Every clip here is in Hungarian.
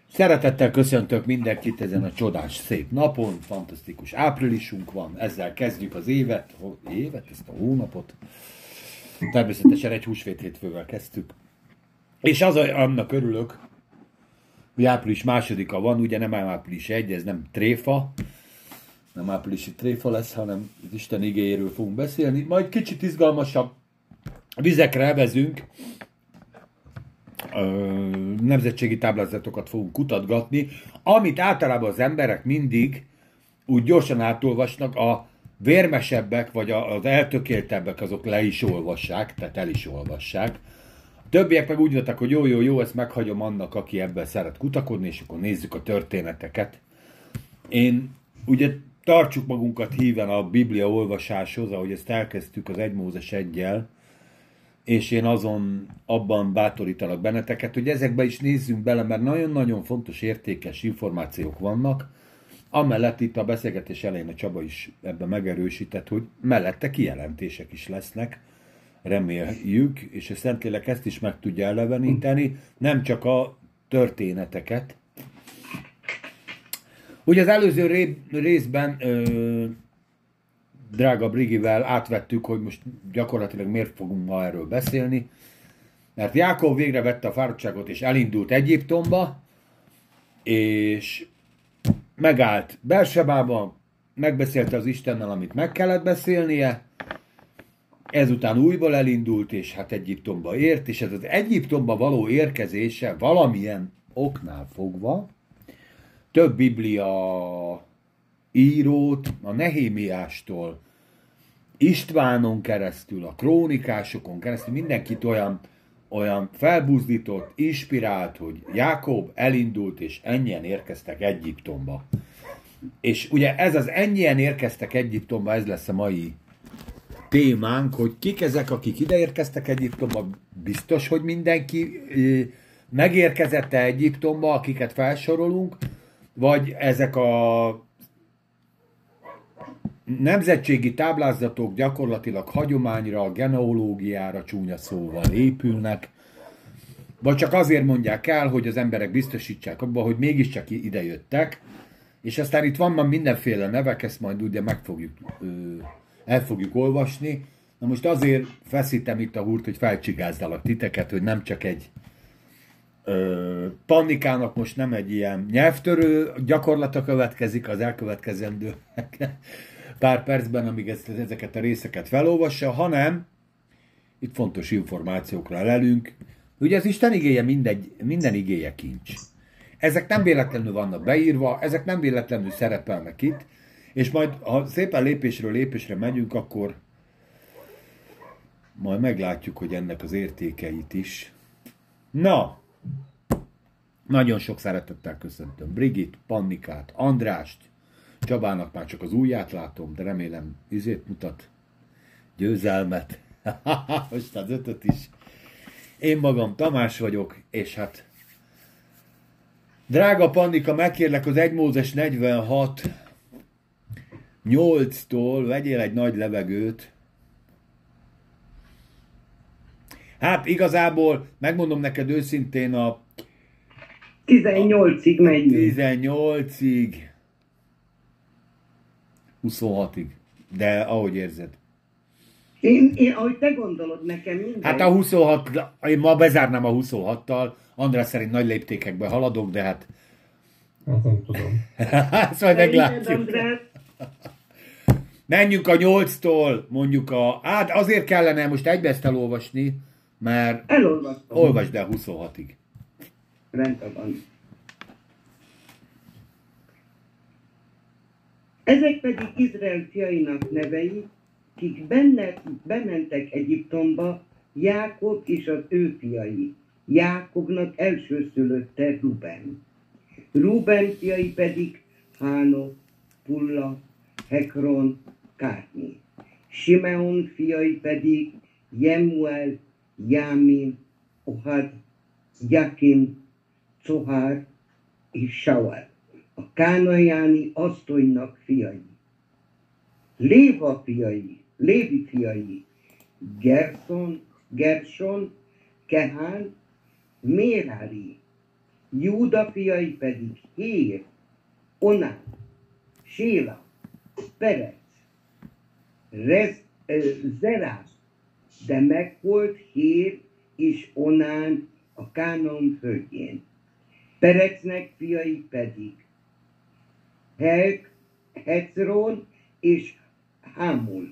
Szeretettel köszöntök mindenkit ezen a csodás szép napon, fantasztikus áprilisunk van, ezzel kezdjük az ezt a hónapot. Természetesen egy húsvét hétfővel kezdtük. És annak örülök, hogy április 2-a van, ugye nem április 1, ez nem tréfa, nem áprilisi tréfa lesz, hanem az Isten igéjéről fogunk beszélni. Majd kicsit izgalmasabb vizekre evezünk, nemzetségi táblázatokat fogunk kutatgatni, amit általában az emberek mindig úgy gyorsan átolvasnak, a vérmesebbek vagy az eltökéltebbek azok le is olvassák, tehát el is olvassák. A többiek meg úgy voltak, hogy jó, ezt meghagyom annak, aki ebben szeret kutakodni, és akkor nézzük a történeteket. Én ugye tartsuk magunkat híven a Biblia olvasáshoz, ahogy ezt elkezdtük az 1 Mózes 1-jel, és én abban bátorítalak benneteket, hogy ezekbe is nézzünk bele, mert nagyon-nagyon fontos, értékes információk vannak. Amellett itt a beszélgetés elején a Csaba is ebben megerősített, hogy mellette kijelentések is lesznek, reméljük, és a Szentlélek ezt is meg tudja eleveníteni, nem csak a történeteket. Ugye az előző részben drága Brigivel átvettük, hogy most gyakorlatilag miért fogunk ma erről beszélni. Mert Jákob végre vette a fáradtságot és elindult Egyiptomba, és megállt Bersebában, megbeszélte az Istennel, amit meg kellett beszélnie, ezután újból elindult, és hát Egyiptomba ért, és ez az Egyiptomba való érkezése valamilyen oknál fogva több Biblia írót, a Nehémiástól, Istvánon keresztül, a krónikásokon keresztül mindenkit olyan felbuzdított, inspirált, hogy Jákob elindult, és ennyien érkeztek Egyiptomba. És ugye ez az ennyien érkeztek Egyiptomba, ez lesz a mai témánk, hogy kik ezek, akik ide érkeztek Egyiptomba, biztos, hogy mindenki megérkezett-e Egyiptomba, akiket felsorolunk, vagy ezek a nemzetségi táblázatok gyakorlatilag hagyományra, genealógiára csúnya szóval épülnek, vagy csak azért mondják el, hogy az emberek biztosítsák abba, hogy mégiscsak ide jöttek, és aztán itt van mindenféle nevek, ezt majd ugye el fogjuk olvasni. Na most azért feszítem itt a húrt, hogy felcsigázzalak titeket, hogy nem csak egy Pannikának most nem egy ilyen nyelvtörő gyakorlata következik az elkövetkezendő pár percben, amíg ezeket a részeket felolvassa, hanem itt fontos információkra lelünk. Ugye az Isten igéje minden igéje kincs. Ezek nem véletlenül vannak beírva, ezek nem véletlenül szerepelnek itt, és majd, ha szépen lépésről lépésre megyünk, akkor majd meglátjuk, hogy ennek az értékeit is. Na! Nagyon sok szeretettel köszöntöm Brigit, Pannikát, Andrást, Csabának már csak az ujját látom, de remélem mutat, győzelmet. Most az 5-öt is. Én magam Tamás vagyok, és hát drága Pannika, megkérlek az 1 Mózes 46 8-tól vegyél egy nagy levegőt. Hát igazából, megmondom neked őszintén, a 18-ig megy. 18-ig. 26-ig. De ahogy érzed. Én ahogy te gondolod, nekem minden. Hát a 26, én ma bezárnám a 26-tal. András szerint nagy léptékekbe haladok, de hát... Hát nem tudom. Ezt majd meglátjuk. Menjünk a 8-tól, mondjuk Hát azért kellene most egybe ezt elolvasni, mert... Elolvastam. Olvasd el 26-ig. Rendben van. Ezek pedig Izrael fiainak nevei, kik bementek Egyiptomba, Jákob és az ő fiai. Jákobnak elsőszülötte Ruben. Ruben fiai pedig Hánok, Pulla, Hekron, Kármi. Simeon fiai pedig Jemuel, Jámin, Ohad, Jakin, Cohár és Saul, a kánajáni asszonynak fiai. Lévi fiai, Gerson, Kehán, Mérari, Júda fiai pedig Hér, Onán, Séla, Perec, Zerás, de meghalt Hér és Onán a Kánaán földjén. Perecnek fiai pedig Hecron és Hámul.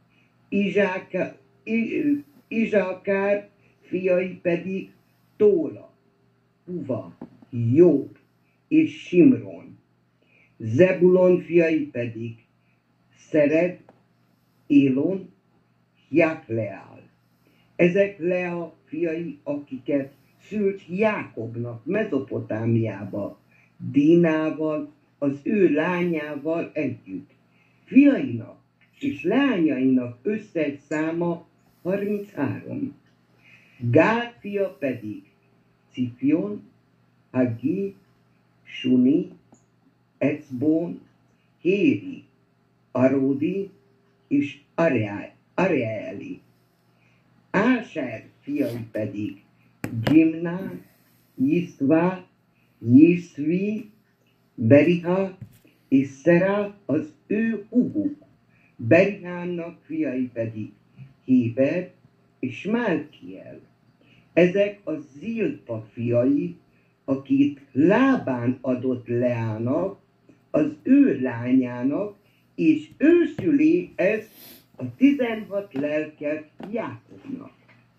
Izsákár fiai pedig Tóla, Puva, Jobb és Simron. Zebulon fiai pedig Szered, Élon, Jakleál. Ezek Lea fiai, akiket szült Jákobnak Mezopotámiába, Dínával, az ő lányával együtt. Fiainak és lányainak összes száma 33. Gád fia pedig Cifion, Hagi, Suni, Ecbón, Héri, Aródi és Areeli. Áser fiai pedig Gyimná, Jisztvá, Jiszvi, Beriha és Szerá az ő húguk. Berihának fiai pedig Héber és Málkiel. Ezek a Zilpa fiai, akit Lábán adott Leának, az ő lányának, és ő szüli ezt a 16 lelket Jákobnak.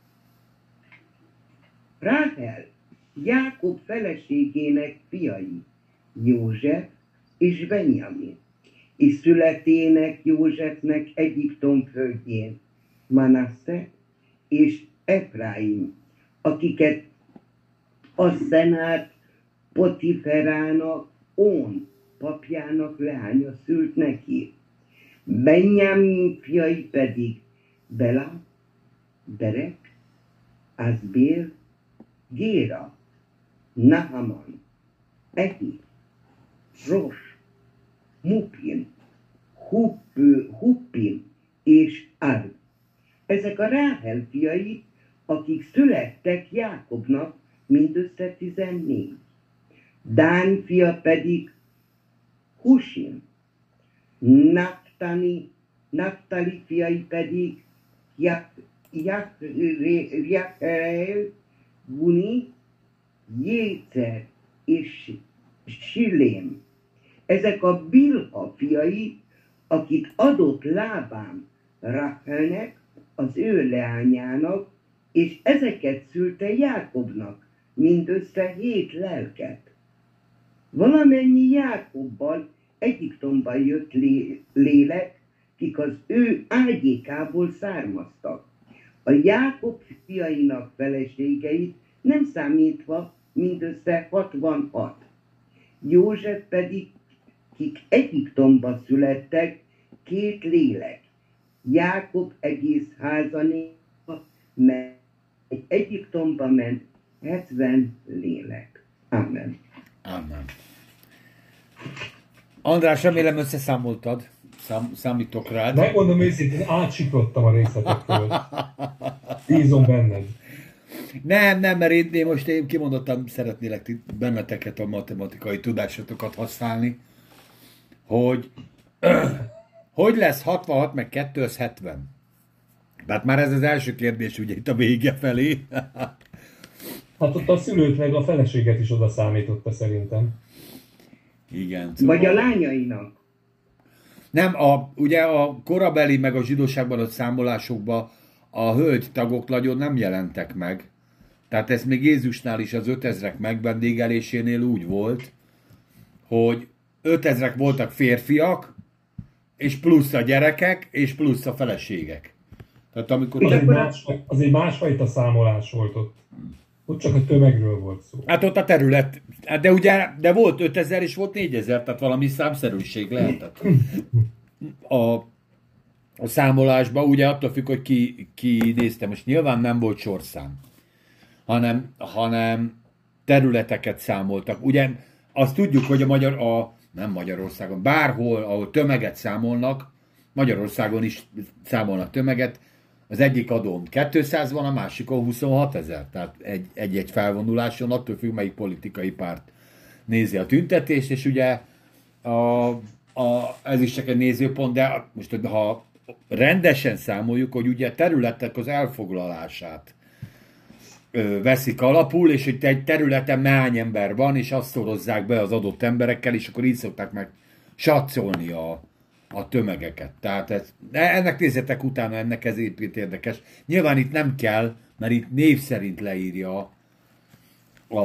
Ráhel, Jákob feleségének fiai, József és Benjamin, és születének Józsefnek Egyiptom földjén, Manasse és Efraim, akiket a Szenát Potiferának, On papjának leánya szült neki. Benjamin fiai pedig Bela, Berek, Azbél, Géra, Nahaman, Ehi, Ros, Mupin, Huppim és Arb. Ezek a Ráhel fiai, akik születtek Jákobnak, mindössze 14. Dán fia pedig Husim, Naftali fiai pedig Jachreel, Guni, Jécer és Silém. Ezek a Bilha fiai, akit adott Lábán Rachelnek, az ő leányának, és ezeket szülte Jákobnak, mindössze 7 lelket. Valamennyi Jákobbal Egyiptomban jött lélek, kik az ő ágyékából származtak. A Jákob fiainak feleségeit nem számítva mindössze 66. József pedig, kik Egyiptomba születtek, 2 lélek. Jákob egész házanéka, mert Egyiptomba ment 70 lélek. Amen. Amen. András, remélem összeszámoltad. Számítok rád. Megmondom őszintén, átsiklottam a részletekről. Bízom benned. Nem, mert én kimondottan szeretnélek benneteket a matematikai tudásotokat használni, hogy lesz 66 meg 2 az 70? Tehát már ez az első kérdés ugye itt a vége felé. Hát ott a szülőt meg a feleséget is oda számította szerintem. Igen. Vagy a lányainak. Nem, ugye a korabeli meg a zsidóságban a számolásokban a hölgytagok nagyon nem jelentek meg. Tehát ez még Jézusnál is az 5000-ek megvendégelésénél úgy volt, hogy 5000-ek voltak férfiak, és plusz a gyerekek, és plusz a feleségek. Tehát amikor... Az egy másfajta számolás volt ott. Ott csak a tömegről volt szó. Hát ott a terület, de ugye de volt 5000 és volt 4000, tehát valami számszerűség lehetett. A számolásban ugye attól függ, hogy ki nézte. Most nyilván nem volt sorszám, hanem területeket számoltak. Ugye azt tudjuk, hogy nem Magyarországon, bárhol, ahol tömeget számolnak, Magyarországon is számolnak tömeget, Az egyik adón 200 van, a másikon 26 000. Tehát egy-egy felvonuláson, attól függ, melyik politikai párt nézi a tüntetést, és ugye ez is csak egy nézőpont, de most ha rendesen számoljuk, hogy ugye területek az elfoglalását veszik alapul, és hogy egy területen hány ember van, és azt szorozzák be az adott emberekkel, és akkor így szokták meg satszolni a tömegeket. Tehát ennek nézzetek utána, ennek ez itt érdekes. Nyilván itt nem kell, mert itt név szerint leírja a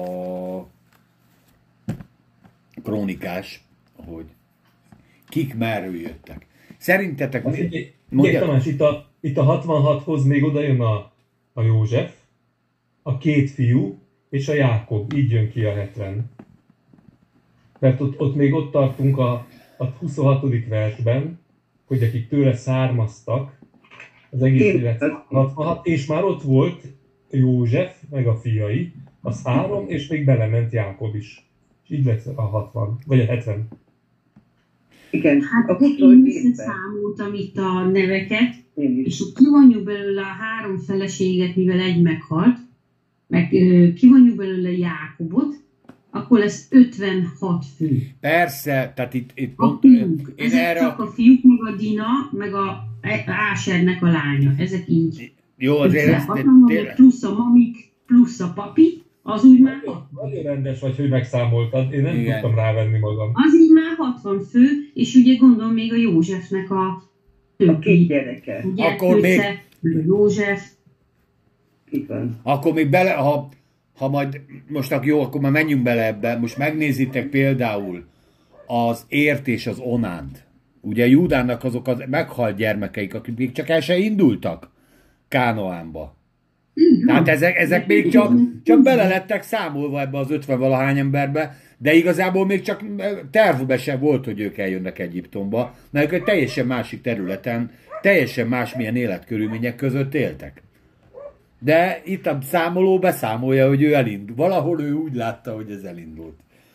krónikás, hogy kik merről jöttek. Szerintetek... Tamás, itt a 66-hoz még oda jön a József, a két fiú és a Jákob. Így jön ki a 70. Mert ott még ott tartunk a 26. versben, hogy akik tőle származtak, az egész élet 66, és már ott volt József, meg a fiai, az 3, és még belement Jákob is. És így lesz a 60, vagy a 70. Igen, hát én összeszámoltam itt a neveket, és kivonjuk belőle a 3 feleséget, mivel egy meghalt, meg kivonjuk belőle Jákobot, akkor lesz 56 fő. Persze, tehát itt a fiúk. Ezek csak a fiúk, meg a Dina, meg a Ásernek a lánya. Ezek így. Jó, azért ezt tényleg. Plusz a mamik, plusz a papi, az úgy már 60. Nagyon rendes vagy, hogy megszámoltad. Én nem tudtam rávenni magam. Az így már 60 fő, és ugye gondolom még a Józsefnek a két gyereke. Ugye, akkor még... József. Itt van. Akkor még bele, ha majd, most jó, akkor már menjünk bele ebbe. Most megnézitek például az Ért és az Onánt. Ugye Júdának azok az meghalt gyermekeik, akik még csak el se indultak Kánaánba. Tehát ezek még csak bele lettek számolva ebbe az 50-valahány emberbe, de igazából még csak tervbe sem volt, hogy ők eljönnek Egyiptomba, mert ők egy teljesen másik területen, teljesen másmilyen életkörülmények között éltek. De itt a számoló beszámolja, hogy ő elindult. Valahol ő úgy látta, hogy ez elindult.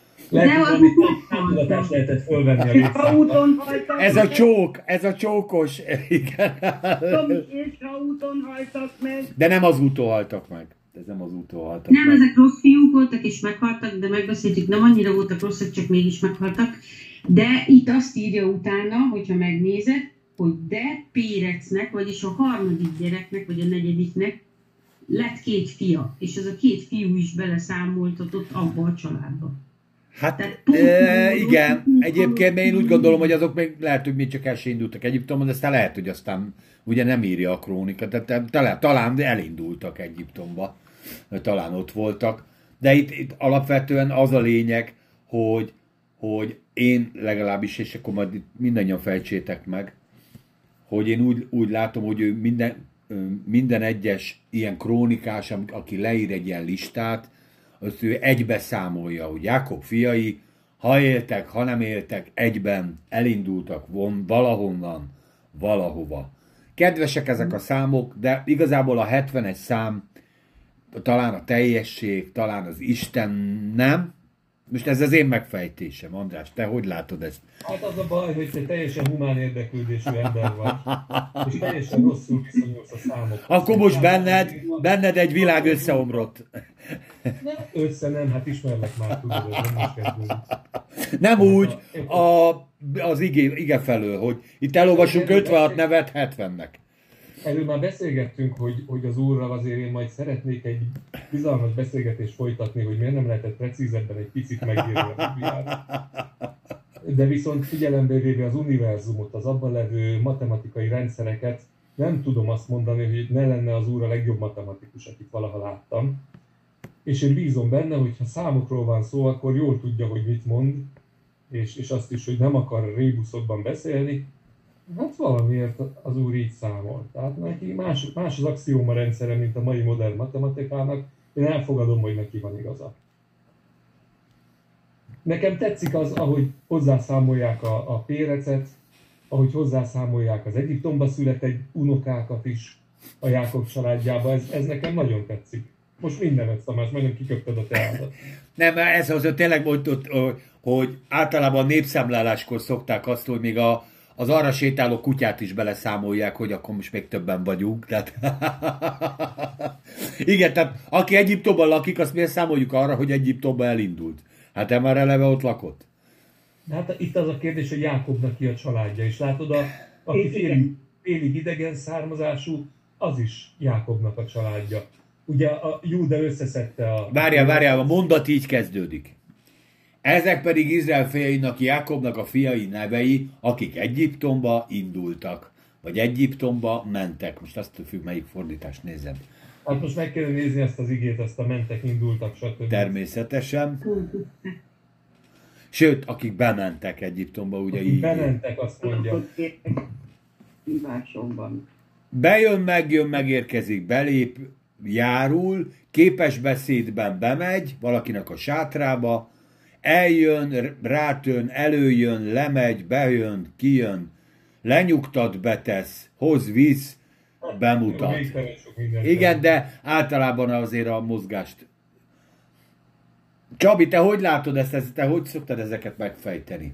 Lehetett fölvenni a létszámot. Ez a csókos, igen. És ha úton haltak meg. De nem az úton haltak meg. Nem, ezek rossz fiúk voltak és meghaltak, de megbeszéltük, nem annyira voltak rosszak, csak mégis meghaltak. De itt azt írja utána, hogyha megnézed, hogy de Pérecnek, vagyis a 3. gyereknek, vagy a 4. lett 2 fia, és ez a 2 fiú is beleszámoltatott abba a családba. Hát igen, egyébként én úgy gondolom, hogy azok még lehet, hogy még csak el se indultak Egyiptomban, de aztán lehet, hogy aztán ugye nem írja a krónika, tehát talán elindultak Egyiptomba, talán ott voltak, de itt alapvetően az a lényeg, hogy én legalábbis, és akkor majd mindannyian fejtsétek meg, hogy én úgy látom, hogy ő minden egyes ilyen krónikás, aki leír egy ilyen listát, azt ő egybe számolja, hogy Jákob fiai, ha éltek, ha nem éltek, egyben elindultak valahonnan, valahova. Kedvesek ezek a számok, de igazából a 71 szám, talán a teljesség, talán az Isten nem. Most ez az én megfejtésem, András, te hogy látod ezt? Hát az a baj, hogy te teljesen humán érdeklődésű ember vagy, és teljesen rosszul viszonyulsz a számok. Akkor most benned egy világ összeomrott. Nem, hát ismerlek már, tudod, hogy nem is kezdődik. Nem úgy, az ige felől, hogy itt elolvasunk 56 nevet 70-nek. Erről már beszélgettünk, hogy az Úrral azért én majd szeretnék egy bizalmas beszélgetést folytatni, hogy miért nem lehetett precízebben egy picit megírni a Bibliát. De viszont figyelembe véve az univerzumot, az abban levő matematikai rendszereket, nem tudom azt mondani, hogy ne lenne az Úr a legjobb matematikus, akit valaha láttam. És én bízom benne, hogy ha számokról van szó, akkor jól tudja, hogy mit mond, és azt is, hogy nem akar rébuszokban beszélni. Hát valamiért az Úr így számol. Tehát neki más az axióma rendszere, mint a mai modern matematikának. Én elfogadom, hogy neki van igaza. Nekem tetszik az, ahogy hozzászámolják a Pérecet, ahogy hozzászámolják az Egyiptomba született unokákat is a Jákob családjába. Ez nekem nagyon tetszik. Most mindenet, Tamás, majdnem kiköpted a teádat. Nem, ez az tényleg mondott, hogy általában népszámláláskor szokták azt, hogy még az arra sétáló kutyát is beleszámolják, hogy akkor most még többen vagyunk. Tehát... Igen, tehát aki Egyiptomban lakik, azt miért számoljuk arra, hogy Egyiptomban elindult? Hát ő már eleve ott lakott. Hát itt az a kérdés, hogy Jákobnak ki a családja, és látod, aki félig idegen származású, az is Jákobnak a családja. Ugye a Júda összeszedte a... Várjál, a mondat így kezdődik. Ezek pedig Izrael fiainak, Jákobnak a fiai nevei, akik Egyiptomba indultak, vagy Egyiptomba mentek. Most azt függ, melyik fordítást nézem. Hát most meg kell nézni ezt az igét, azt a mentek, indultak, stb. Természetesen. Sőt, akik bementek Egyiptomba, ugye akik így. bementek, azt mondja. Hívásomban. Bejön, megjön, megérkezik, belép, járul, képes beszédben bemegy valakinek a sátrába, eljön, rátön, előjön, lemegy, bejön, kijön, lenyugtat, betesz, hoz, visz, bemutat. Igen, de általában azért a mozgást. Csabi, te hogy látod ezt, te hogy szoktad ezeket megfejteni?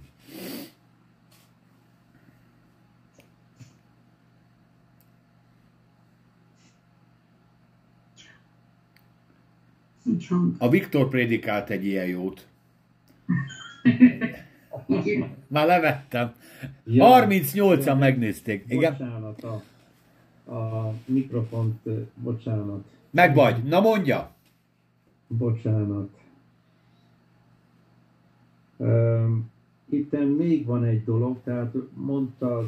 A Viktor prédikált egy ilyen jót. Már levettem. Ja, 38-an megnézték. Igen? Bocsánat, a mikrofont, bocsánat. Meg vagy. Na mondja. Bocsánat. Itten még van egy dolog, tehát mondtad,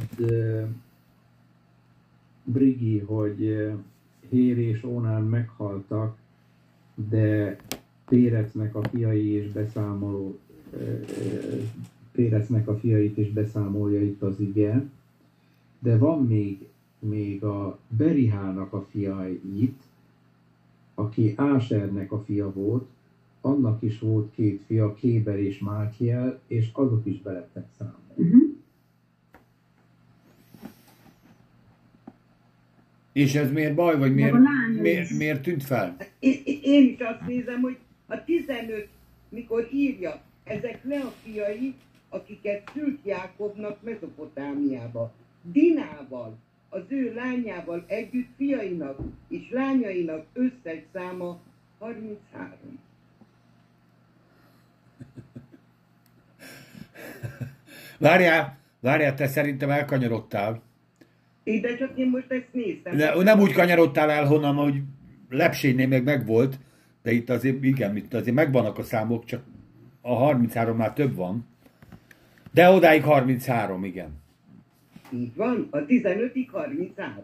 Brigi, hogy Hér és Ónán meghaltak, de Pérecnek a fiai és beszámoló, Pérecnek a fiait és beszámolja itt az ige, de van még a Berihának a fia itt, aki Ásernek a fia volt, annak is volt két fia, Kéber és Málkiel, és azok is belettek számolni. És ez miért baj, vagy miért tűnt fel? Én is azt nézem, hogy a 15, mikor írja, ezek ne a fiai, akiket szült Jákobnak Mezopotámiába. Dinával, az ő lányával együtt fiainak és lányainak összegszáma 33. Várjál, te szerintem elkanyarodtál. De csak én most ezt néztem. De nem úgy kanyarodtál el, honnan, hogy Lepsénynél még megvolt, de itt azért, igen, itt azért megvannak a számok, csak a 33-nál több van. De odáig 33, igen. Így van, a 15-ig 33.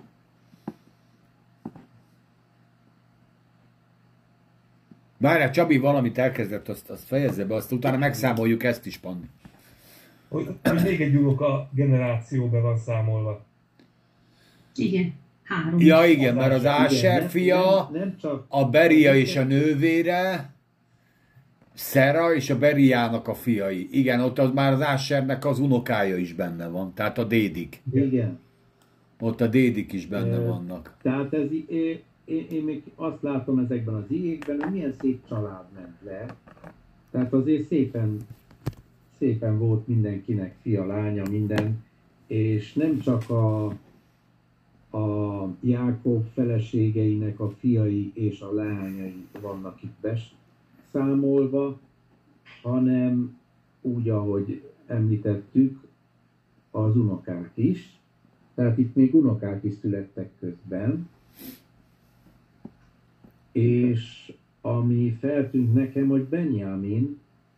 Várjál, Csabi valamit elkezdett, azt fejezze be, azt utána megszámoljuk ezt is, Pandi. Hogy még egy unoka generációban van számolva. Igen, 3. Ja, igen, mert az Áser fia, nem csak, a Beria és a nővére, Szera és a Beriának a fiai. Igen, ott az már az Ásernek az unokája is benne van, tehát a dédik. Igen. Ott a dédik is benne vannak. Tehát ez, én még azt látom ezekben az igékben, hogy milyen szép család ment le. Tehát azért szépen volt mindenkinek fia, lánya, minden, és nem csak a Jákob feleségeinek a fiai és a lányai vannak itt beszámolva, hanem úgy, ahogy említettük, az unokák is. Tehát itt még unokák is születtek közben. És ami feltűnt nekem, hogy Benjamin,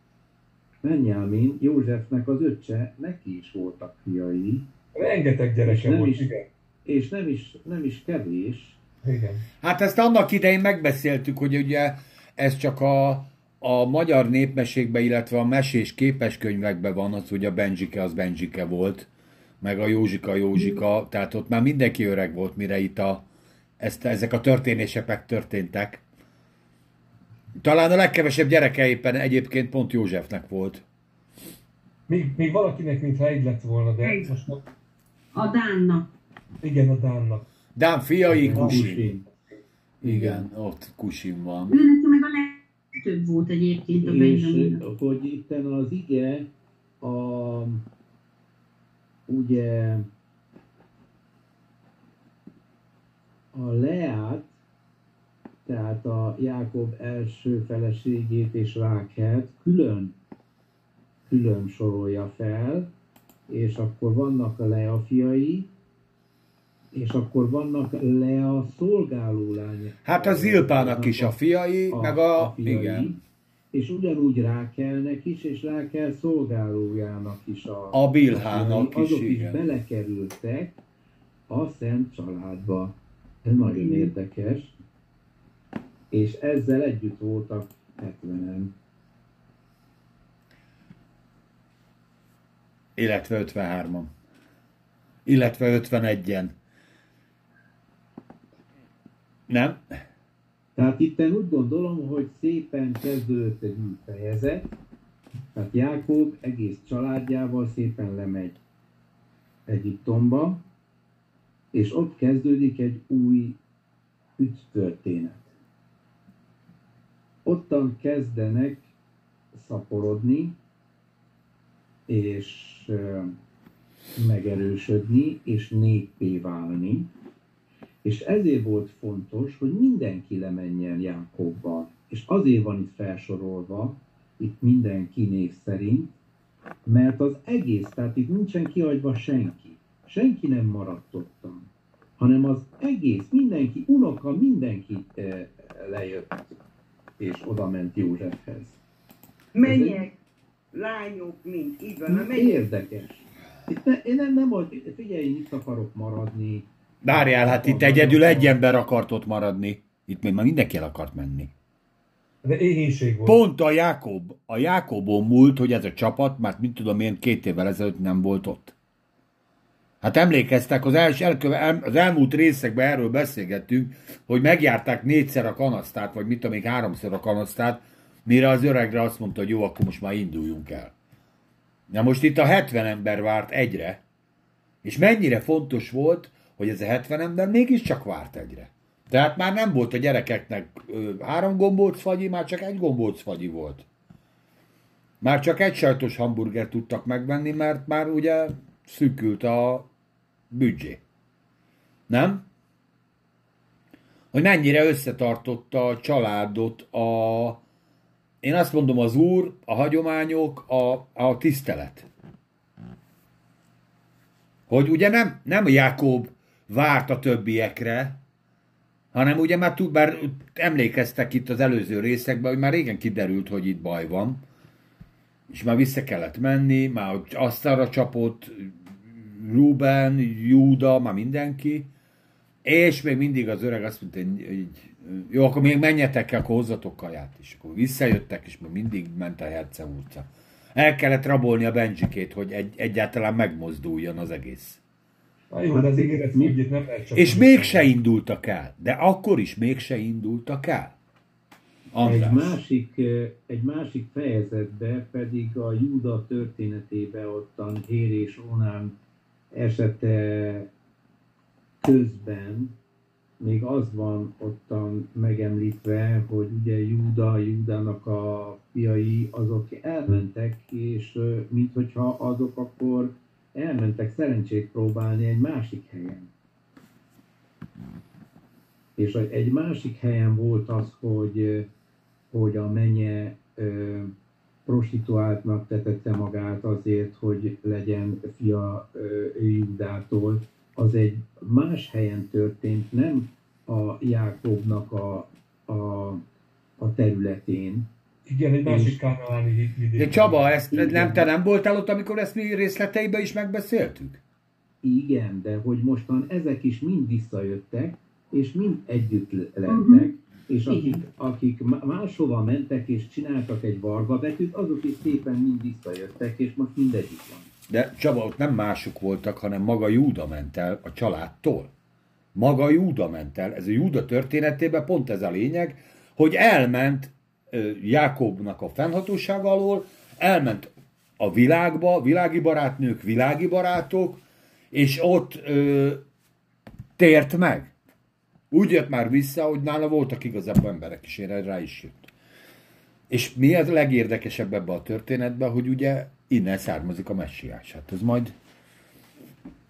Józsefnek az öccse, neki is voltak fiai. Rengeteg gyereke volt, igen. És nem is kevés. Igen. Hát ezt annak idején megbeszéltük, hogy ugye ez csak a magyar népmesékben, illetve a mesés képeskönyvekben van az, hogy a Benzsike az Benzsike volt, meg a Józsika, tehát ott már mindenki öreg volt, mire itt ezek a történések megtörténtek. Talán a legkevesebb gyereke éppen egyébként pont Józsefnek volt. Még valakinek, mintha egy lett volna, de most nem. A Dánnak. Igen, a Dánnak. Dán fiai, Kusin. Igen, ott Kusin van. Ő neki meg a legtöbb volt egyébként a És Benjaminnak. hogy itten az ige ugye a Leát, tehát a Jákob első feleségét és Rákelt külön sorolja fel, és akkor vannak a Lea fiai, és akkor vannak Lea szolgálólánya. Hát a Zilpának is a fiai, meg a fiai, igen. És ugyanúgy Rákelnek is, és Rákel szolgálójának is a Bilhának fiai, is, azok igen. is belekerültek a Szent családba. Ez nagyon érdekes. És ezzel együtt voltak 70-en. Illetve 53-an. Illetve 51-en. Nem? Tehát itt úgy gondolom, hogy szépen kezdődött egy új fejezet. Tehát Jákob egész családjával szépen lemegy Egyiptomba, és ott kezdődik egy új ügytörténet. Ottan kezdenek szaporodni, és megerősödni, és néppé válni. És ezért volt fontos, hogy mindenki lemenjen Jákobbal. És azért van itt felsorolva, itt mindenki név szerint, mert az egész, tehát itt nincsen kihagyva senki. Senki nem maradt ottan, hanem az egész, mindenki, unoka, mindenki lejött, és oda ment Józsefhez. Menjek, lányok, mint így van. A menjek. Érdekes. Én nem, figyelj, itt akarok maradni. Várjál, hát itt egyedül egy ember akart ott maradni. Itt még már mindenki el akart menni. De éhínség volt. Pont a Jákobon múlt, hogy ez a csapat, már mint tudom én, 2 évvel ezelőtt nem volt ott. Hát emlékeztek, az elmúlt részekben erről beszélgettünk, hogy megjárták 4-szer a kanasztát, vagy mit tudom még 3-szor a kanasztát, mire az öregre azt mondta, hogy jó, akkor most már induljunk el. Na most itt a 70 ember várt egyre, és mennyire fontos volt, hogy ez a 70 ember mégiscsak várt egyre. Tehát már nem volt a gyerekeknek 3 gombócfagyi, már csak 1 gombócfagyi volt. Már csak 1 sajtos hamburgert tudtak megvenni, mert már ugye szűkült a büdzsé. Nem? Hogy mennyire összetartotta a családot én azt mondom, az Úr, a hagyományok, a tisztelet. Hogy ugye nem Jákob várt a többiekre, hanem ugye már emlékeztek itt az előző részekben, hogy már régen kiderült, hogy itt baj van, és már vissza kellett menni, már asztalra csapott Ruben, Júda, már mindenki, és még mindig az öreg azt mondta, hogy jó, akkor még menjetek el, akkor hozzatok kaját is. Akkor visszajöttek, és még mindig ment a herceurca. El kellett rabolni a Benjikét, hogy egyáltalán megmozduljon az egész. Jó, de az ígéret ügyét nem lehet csak... És mégse indultak el. De akkor is mégse indultak el. Egy másik fejezetben pedig a Júda történetében ottan Hér és Onán esete közben még az van ottan megemlítve, hogy ugye Júdának a fiai azok elmentek, és minthogyha azok akkor elmentek szerencsét próbálni egy másik helyen. És egy másik helyen volt az, hogy a menye prostituáltnak tetette magát azért, hogy legyen fia Júdától. Az egy más helyen történt, nem a Jákobnak a területén. Igen, egy másik kánaáni vidék. De Csaba, te nem voltál ott, amikor ezt mi részleteiben is megbeszéltük? Igen, de hogy mostan ezek is mind visszajöttek, és mind együtt lettek, és akik máshova mentek és csináltak egy vargabetűt, azok is szépen mind visszajöttek, és most mindegyik van. De Csaba, ott nem mások voltak, hanem maga Júda ment el a családtól. Maga Júda ment el. Ez a Júda történetében pont ez a lényeg, hogy elment Jákobnak a fennhatósága alól, elment a világba, világi barátnők, világi barátok, és ott tért meg. Úgy jött már vissza, hogy nála voltak igazából emberek, és én rá is jött. És mi a legérdekesebb ebben a történetben, hogy ugye innen származik a messiás. Hát ez majd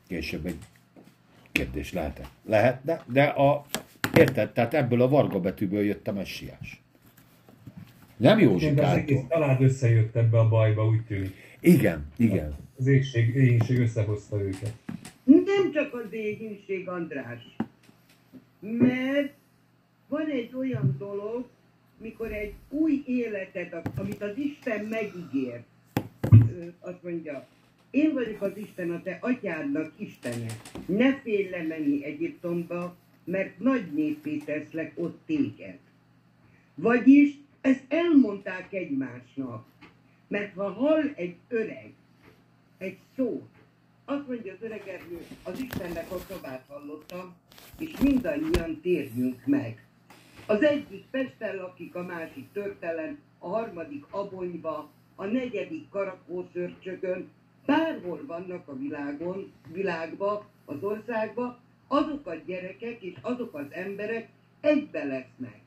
Később egy kérdés lehet-e? Lehetne, de érted? Tehát ebből a Varga betűből jött a messiás. Nem De az egész Józsikától. család összejött ebbe a bajba, úgy tűnik. Igen, igen. Az éhínség összehozta őket. Nem csak az éhínség, András. Mert van egy olyan dolog, mikor egy új életet, amit az Isten megígér, azt mondja, én vagyok az Isten, a te atyádnak Istene. Ne félj lemenni Egyiptomba, mert nagy néppé teszlek ott téged. Vagyis ezt elmondták egymásnak. Mert ha hall egy öreg egy szót, azt mondja az öregernő, az Istennek a szavát hallottam, és mindannyian térjünk meg. Az egyik Pesten lakik, a másik Törtelen, a harmadik Abonyba, a negyedik Karakószörcsögön, bárhol vannak a világban, az országban, azok a gyerekek és azok az emberek egybe lesznek.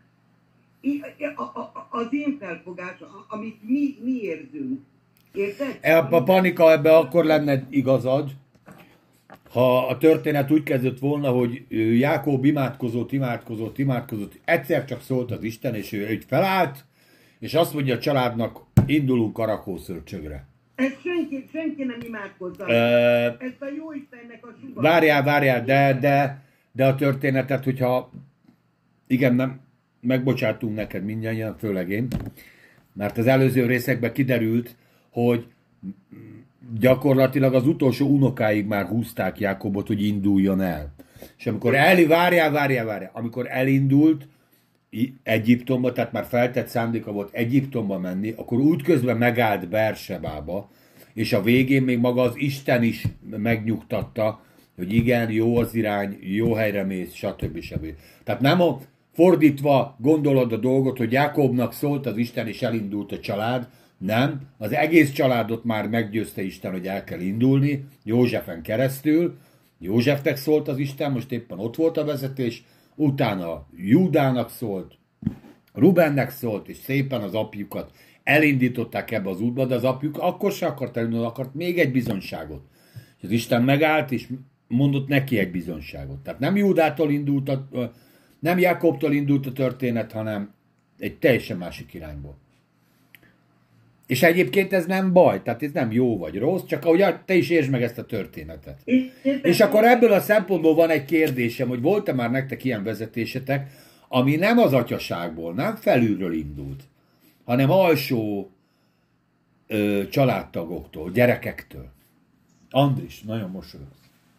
Az én felfogásom, amit mi érzünk. Érted? A Panika, ebbe akkor lenne igazad, ha a történet úgy kezdett volna, hogy Jákob imádkozott, egyszer csak szólt az Isten, és ő felállt, és azt mondja a családnak, indulunk Karakószörcsögre. Ezt senki nem imádkozza. Ezt a jó Istennek a sugar. Várjál, de a történetet, hogyha igen, nem, megbocsátunk neked mindjárt, főleg én, mert az előző részekben kiderült, hogy gyakorlatilag az utolsó unokáig már húzták Jákobot, hogy induljon el. És amikor várjál, amikor elindult Egyiptomba, tehát már feltett szándéka volt Egyiptomba menni, akkor útközben megállt Beersebába, és a végén még maga az Isten is megnyugtatta, hogy igen, jó az irány, jó helyre mész, stb. Tehát nem fordítva gondolod a dolgot, hogy Jákobnak szólt az Isten, és elindult a család, nem, az egész családot már meggyőzte Isten, hogy el kell indulni, Józsefen keresztül, Józsefnek szólt az Isten, most éppen ott volt a vezetés, utána Júdának szólt, Rubennek szólt, és szépen az apjukat elindították ebbe az útba, de az apjuk akkor se akart elindulni, akart még egy bizonyságot. És az Isten megállt, és mondott neki egy bizonyságot. Tehát nem Júdától indult, nem Jákobtól indult a történet, hanem egy teljesen másik irányból. És egyébként ez nem baj, tehát ez nem jó vagy rossz, csak ahogy te is értsd meg ezt a történetet. És akkor ebből a szempontból van egy kérdésem, hogy volt-e már nektek ilyen vezetésetek, ami nem az atyaságból, nem felülről indult, hanem alsó családtagoktól, gyerekektől. Andris, nagyon mosolyogsz.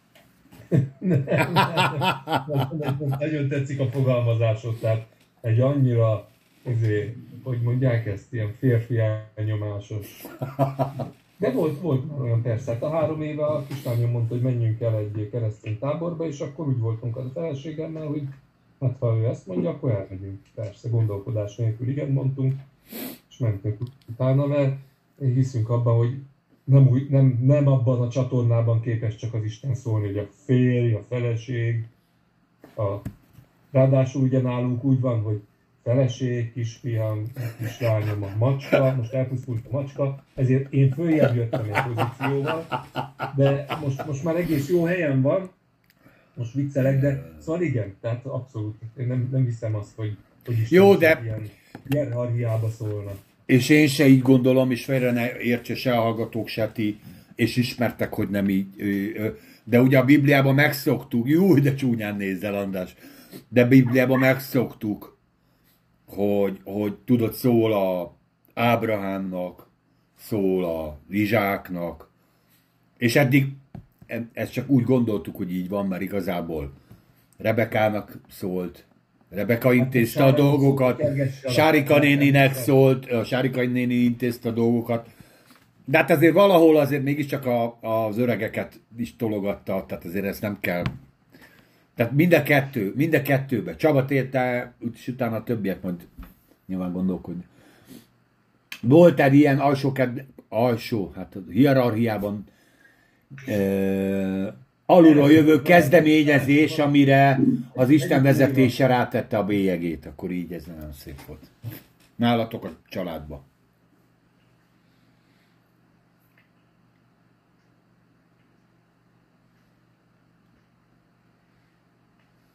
Nagyon tetszik a fogalmazásod, tehát egy annyira, hogy mondják ezt, ilyen férfi elnyomásos. De volt olyan persze, hát a 3 éve a kislányom mondta, hogy menjünk el egy keresztény táborba, és akkor úgy voltunk a feleségemmel, hogy hát ha ő ezt mondja, akkor elmegyünk. Persze, gondolkodás nélkül igen mondtunk, és mentünk utána, mert hiszünk abban, hogy nem abban a csatornában képes csak az Isten szólni, hogy a férj, a feleség, ráadásul ugye nálunk úgy van, hogy feleség, kisfiam, kislányom, a macska, most elpusztult a macska, ezért én följebb jöttem egy pozícióval, de most már egész jó helyen van, most viccelek, de szóval igen, tehát abszolút, én nem hiszem azt, hogy Isten jó, de ilyen hierarchiába szólna. És én se így gondolom, és félre ne értse se a hallgatók, se ti, és ismertek, hogy nem így. De ugye a Bibliában megszoktuk, jó, de csúnyán nézzel, András, de a Bibliában megszoktuk, hogy tudod, szól a Ábrahámnak, szól a Izsáknak, és eddig ezt csak úgy gondoltuk, hogy így van, mert igazából Rebekának szólt, Rebeka intézte a dolgokat, Sárika néninek szólt, Sárika néni intézte a dolgokat, de hát azért valahol azért mégiscsak az öregeket is tologatta, tehát azért ezt nem kell. Tehát mind a kettőben. Csaba térte, és utána a többiek majd nyilván gondolkodni. Volt egy ilyen alsó, hát a hierarchiában alulról jövő kezdeményezés, amire az Isten vezetése rátette a bélyegét, akkor így ez nagyon szép volt. Nálatok a családban.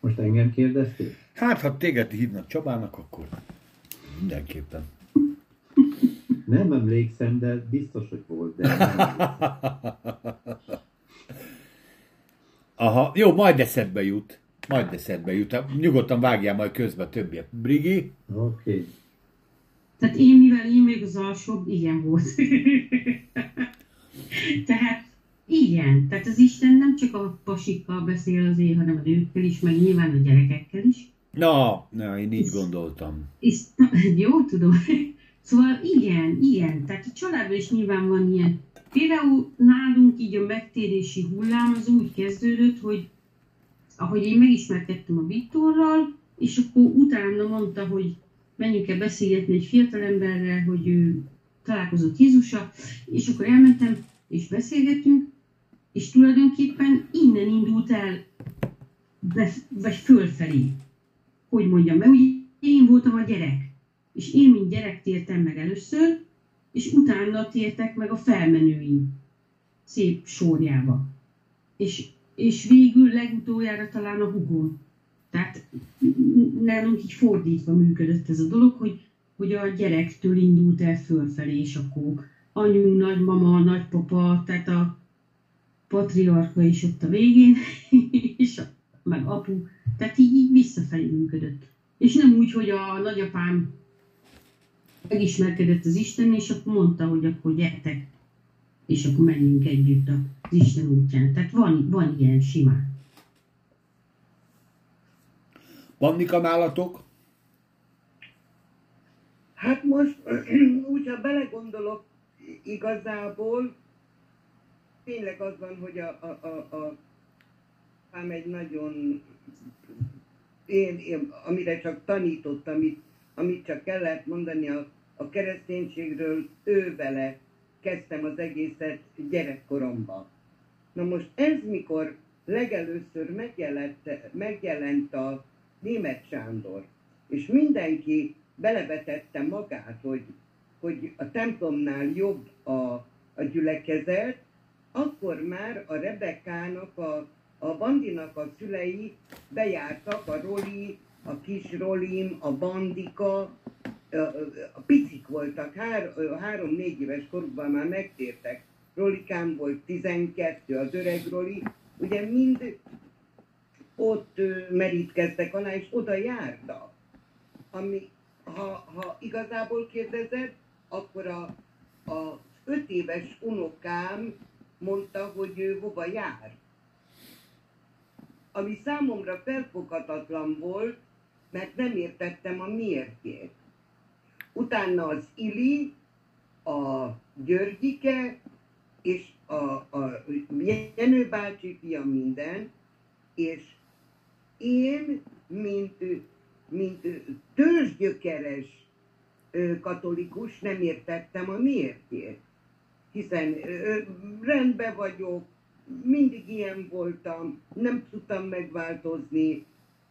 Most engem kérdeztél? Hát, ha téged hívnak Csabának, akkor mindenképpen. Nem emlékszem, de biztos, hogy volt, de nem Aha, jó, majd eszedbe jut. Majd eszedbe jut. Nyugodtan vágjál majd közbe a többiek. Brigi? Oké. Tehát mivel én még az alsóbb, igen volt. Tehát igen, tehát az Isten nem csak a pasikkal beszél azért, hanem a nőkkel is, meg nyilván a gyerekekkel is. Na, én így gondoltam. És, jó, tudom. Szóval igen, tehát a családban is nyilván van ilyen. Például nálunk így a megtérési hullám az úgy kezdődött, hogy ahogy én megismerkedtem a Viktorral, és akkor utána mondta, hogy menjünk el beszélgetni egy fiatalemberrel, hogy ő találkozott Jézussal, és akkor elmentem, és beszélgettünk, és tulajdonképpen innen indult el, vagy fölfelé. Hogy mondjam, mert ugye én voltam a gyerek, és én mint gyerek tértem meg először, és utána tértek meg a felmenőim szép sorjába. És végül legutoljára talán a hugom. Tehát nálunk így fordítva működött ez a dolog, hogy a gyerektől indult el fölfelé, és akkor anyu, nagymama, nagypapa, tehát a patriarka is ott a végén, és meg apu, tehát így visszafelé működött. És nem úgy, hogy a nagyapám megismerkedett az Isten, és akkor mondta, hogy akkor gyertek, és akkor menjünk együtt az Isten útján. Tehát van ilyen simán. Pannika nálatok? Hát most, úgy, ha belegondolok, igazából tényleg az van, hogy ám egy nagyon, én amire csak tanított, amit csak kellett mondani a kereszténységről, ő vele kezdtem az egészet gyerekkoromban. Na most ez mikor legelőször megjelent a Németh Sándor, és mindenki belevetette magát, hogy a templomnál jobb a gyülekezet, akkor már a Rebekkának, a Bandinak a szülei bejártak, a Roli, a kis Rolim, a Bandika, a picik voltak, 3-4 éves korukban már megtértek. Rolikám volt 12, az öreg Roli, ugye mind ott merítkeztek alá, és oda jártak. Ami, ha igazából kérdezed, akkor az 5 éves unokám mondta, hogy ő hova jár. Ami számomra felfoghatatlan volt, mert nem értettem a miértjét. Utána az Ili, a Györgyike, és a Jenő bácsi fia minden, és én, mint törzsgyökeres katolikus nem értettem a miértjét. Hiszen rendben vagyok, mindig ilyen voltam, nem tudtam megváltozni.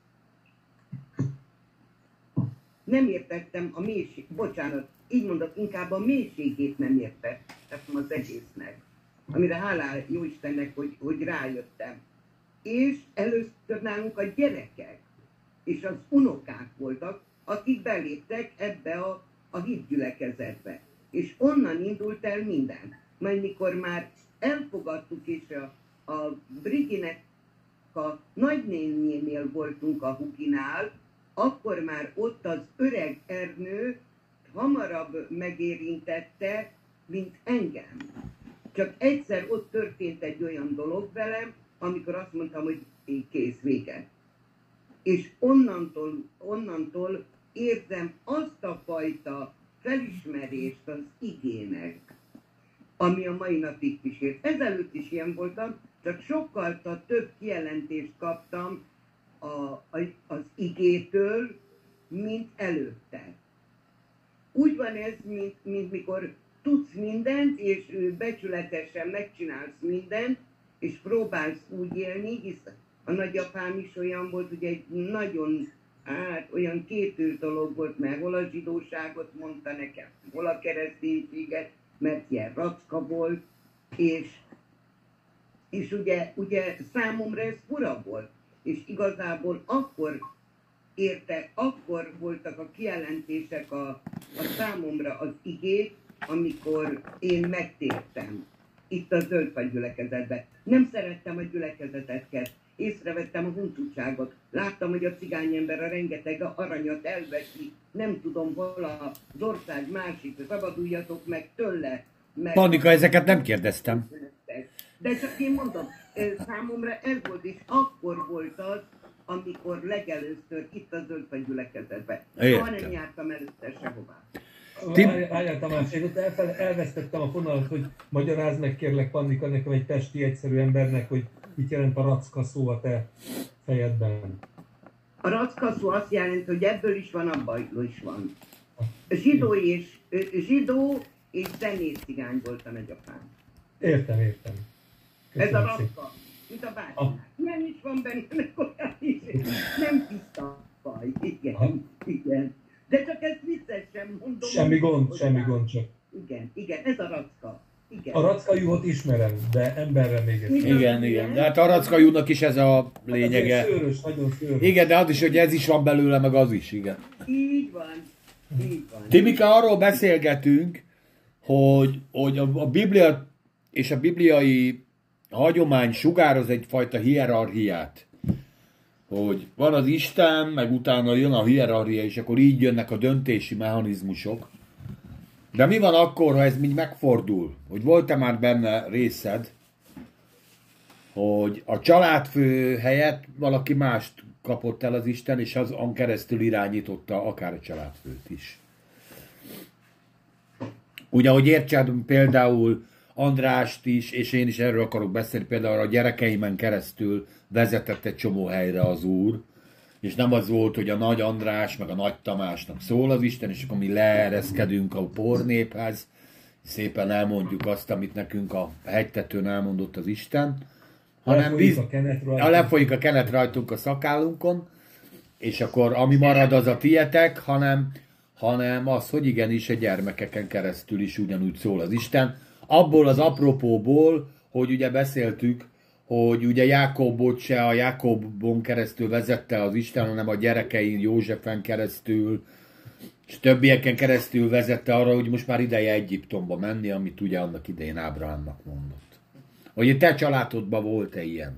Nem értettem a így mondok, inkább a mélységét nem értettem az egésznek. Amire hálál jó Istennek, hogy rájöttem. És először nálunk a gyerekek és az unokák voltak, akik beléptek ebbe a hitgyülekezetbe. És onnan indult el minden. Majd mikor már elfogadtuk, és a Briginek a nagynénénél voltunk a Huginál, akkor már ott az öreg Ernő hamarabb megérintette, mint engem. Csak egyszer ott történt egy olyan dolog velem, amikor azt mondtam, hogy kész, vége. És onnantól érzem azt a fajta felismerést az igének, ami a mai napig kísért. Ezelőtt is ilyen voltam, csak sokkal több kijelentést kaptam az igétől, mint előtte. Úgy van ez, mint mikor tudsz mindent, és becsületesen megcsinálsz mindent, és próbálsz úgy élni, hisz a nagyapám is olyan volt, ugye egy nagyon, olyan kétű dolog volt, mert hol a zsidóságot mondta nekem, hol a kereszténységet, mert ilyen racka volt, és ugye számomra ez fura volt. és igazából akkor voltak a kijelentések a számomra az igét, amikor én megtértem itt a zöldfagy gyülekezetben. Nem szerettem a gyülekezeteket, észrevettem a huncutságot, láttam, hogy a cigány ember a rengeteg aranyat elveszi, nem tudom, hol az ország másik, szabaduljatok meg tőle. Pannika, ezeket nem kérdeztem. De csak én mondom, számomra ez volt, és akkor volt az, amikor legelőször itt a zöldfagy gyülekezetben. Soha nem jártam először sehová. Álljál Tamás, én ott elvesztettem a fonalat, hogy magyarázd meg kérlek, Pannika, nekem egy pesti egyszerű embernek, hogy mit jelent a racka szó a te fejedben. A racka szó azt jelenti, hogy ebből is van, abban is van. Zsidó és zenész cigány volt a nagyapám. Értem. Ez a racka, mint a bátyánál. Ilyen is van benne, olyan is. Nem tiszta baj. Igen. De csak ezt viccesen mondom. Semmi gond csak. Igen, ez a racka. Igen. A rackajuhot ismerem, de emberre még ez. Igen. De hát a rackajunak is ez a lényege. Hát szőrös, nagyon szőrös. Igen, de az is, hogy ez is van belőle, meg az is, igen. Így van. Timika, arról beszélgetünk, hogy a Biblia és a bibliai hagyomány sugároz egyfajta hierarchiát. Hogy van az Isten, meg utána jön a hierarchia, és akkor így jönnek a döntési mechanizmusok. De mi van akkor, ha ez így megfordul? Hogy volt-e már benne részed, hogy a családfő helyett valaki mást kapott el az Isten, és azon keresztül irányította akár a családfőt is. Ugye, hogy értsed például Andrást is, és én is erről akarok beszélni, például a gyerekeimen keresztül vezetett egy csomó helyre az Úr, és nem az volt, hogy a Nagy András, meg a Nagy Tamásnak szól az Isten, és akkor mi leereszkedünk a pornéphez, szépen elmondjuk azt, amit nekünk a hegytetőn elmondott az Isten, hanem lefolyik a kenet rajtunk a szakállunkon, és akkor ami marad, az a tietek, hanem az, hogy igenis a gyermekeken keresztül is ugyanúgy szól az Isten. Abból az apropóból, hogy ugye beszéltük, hogy ugye Jákobot se a Jákobon keresztül vezette az Isten, hanem a gyerekein, Józsefen keresztül, és többieken keresztül vezette arra, hogy most már ideje Egyiptomba menni, amit ugye annak idején Ábrahámnak mondott. Hogy te családodban volt-e ilyen?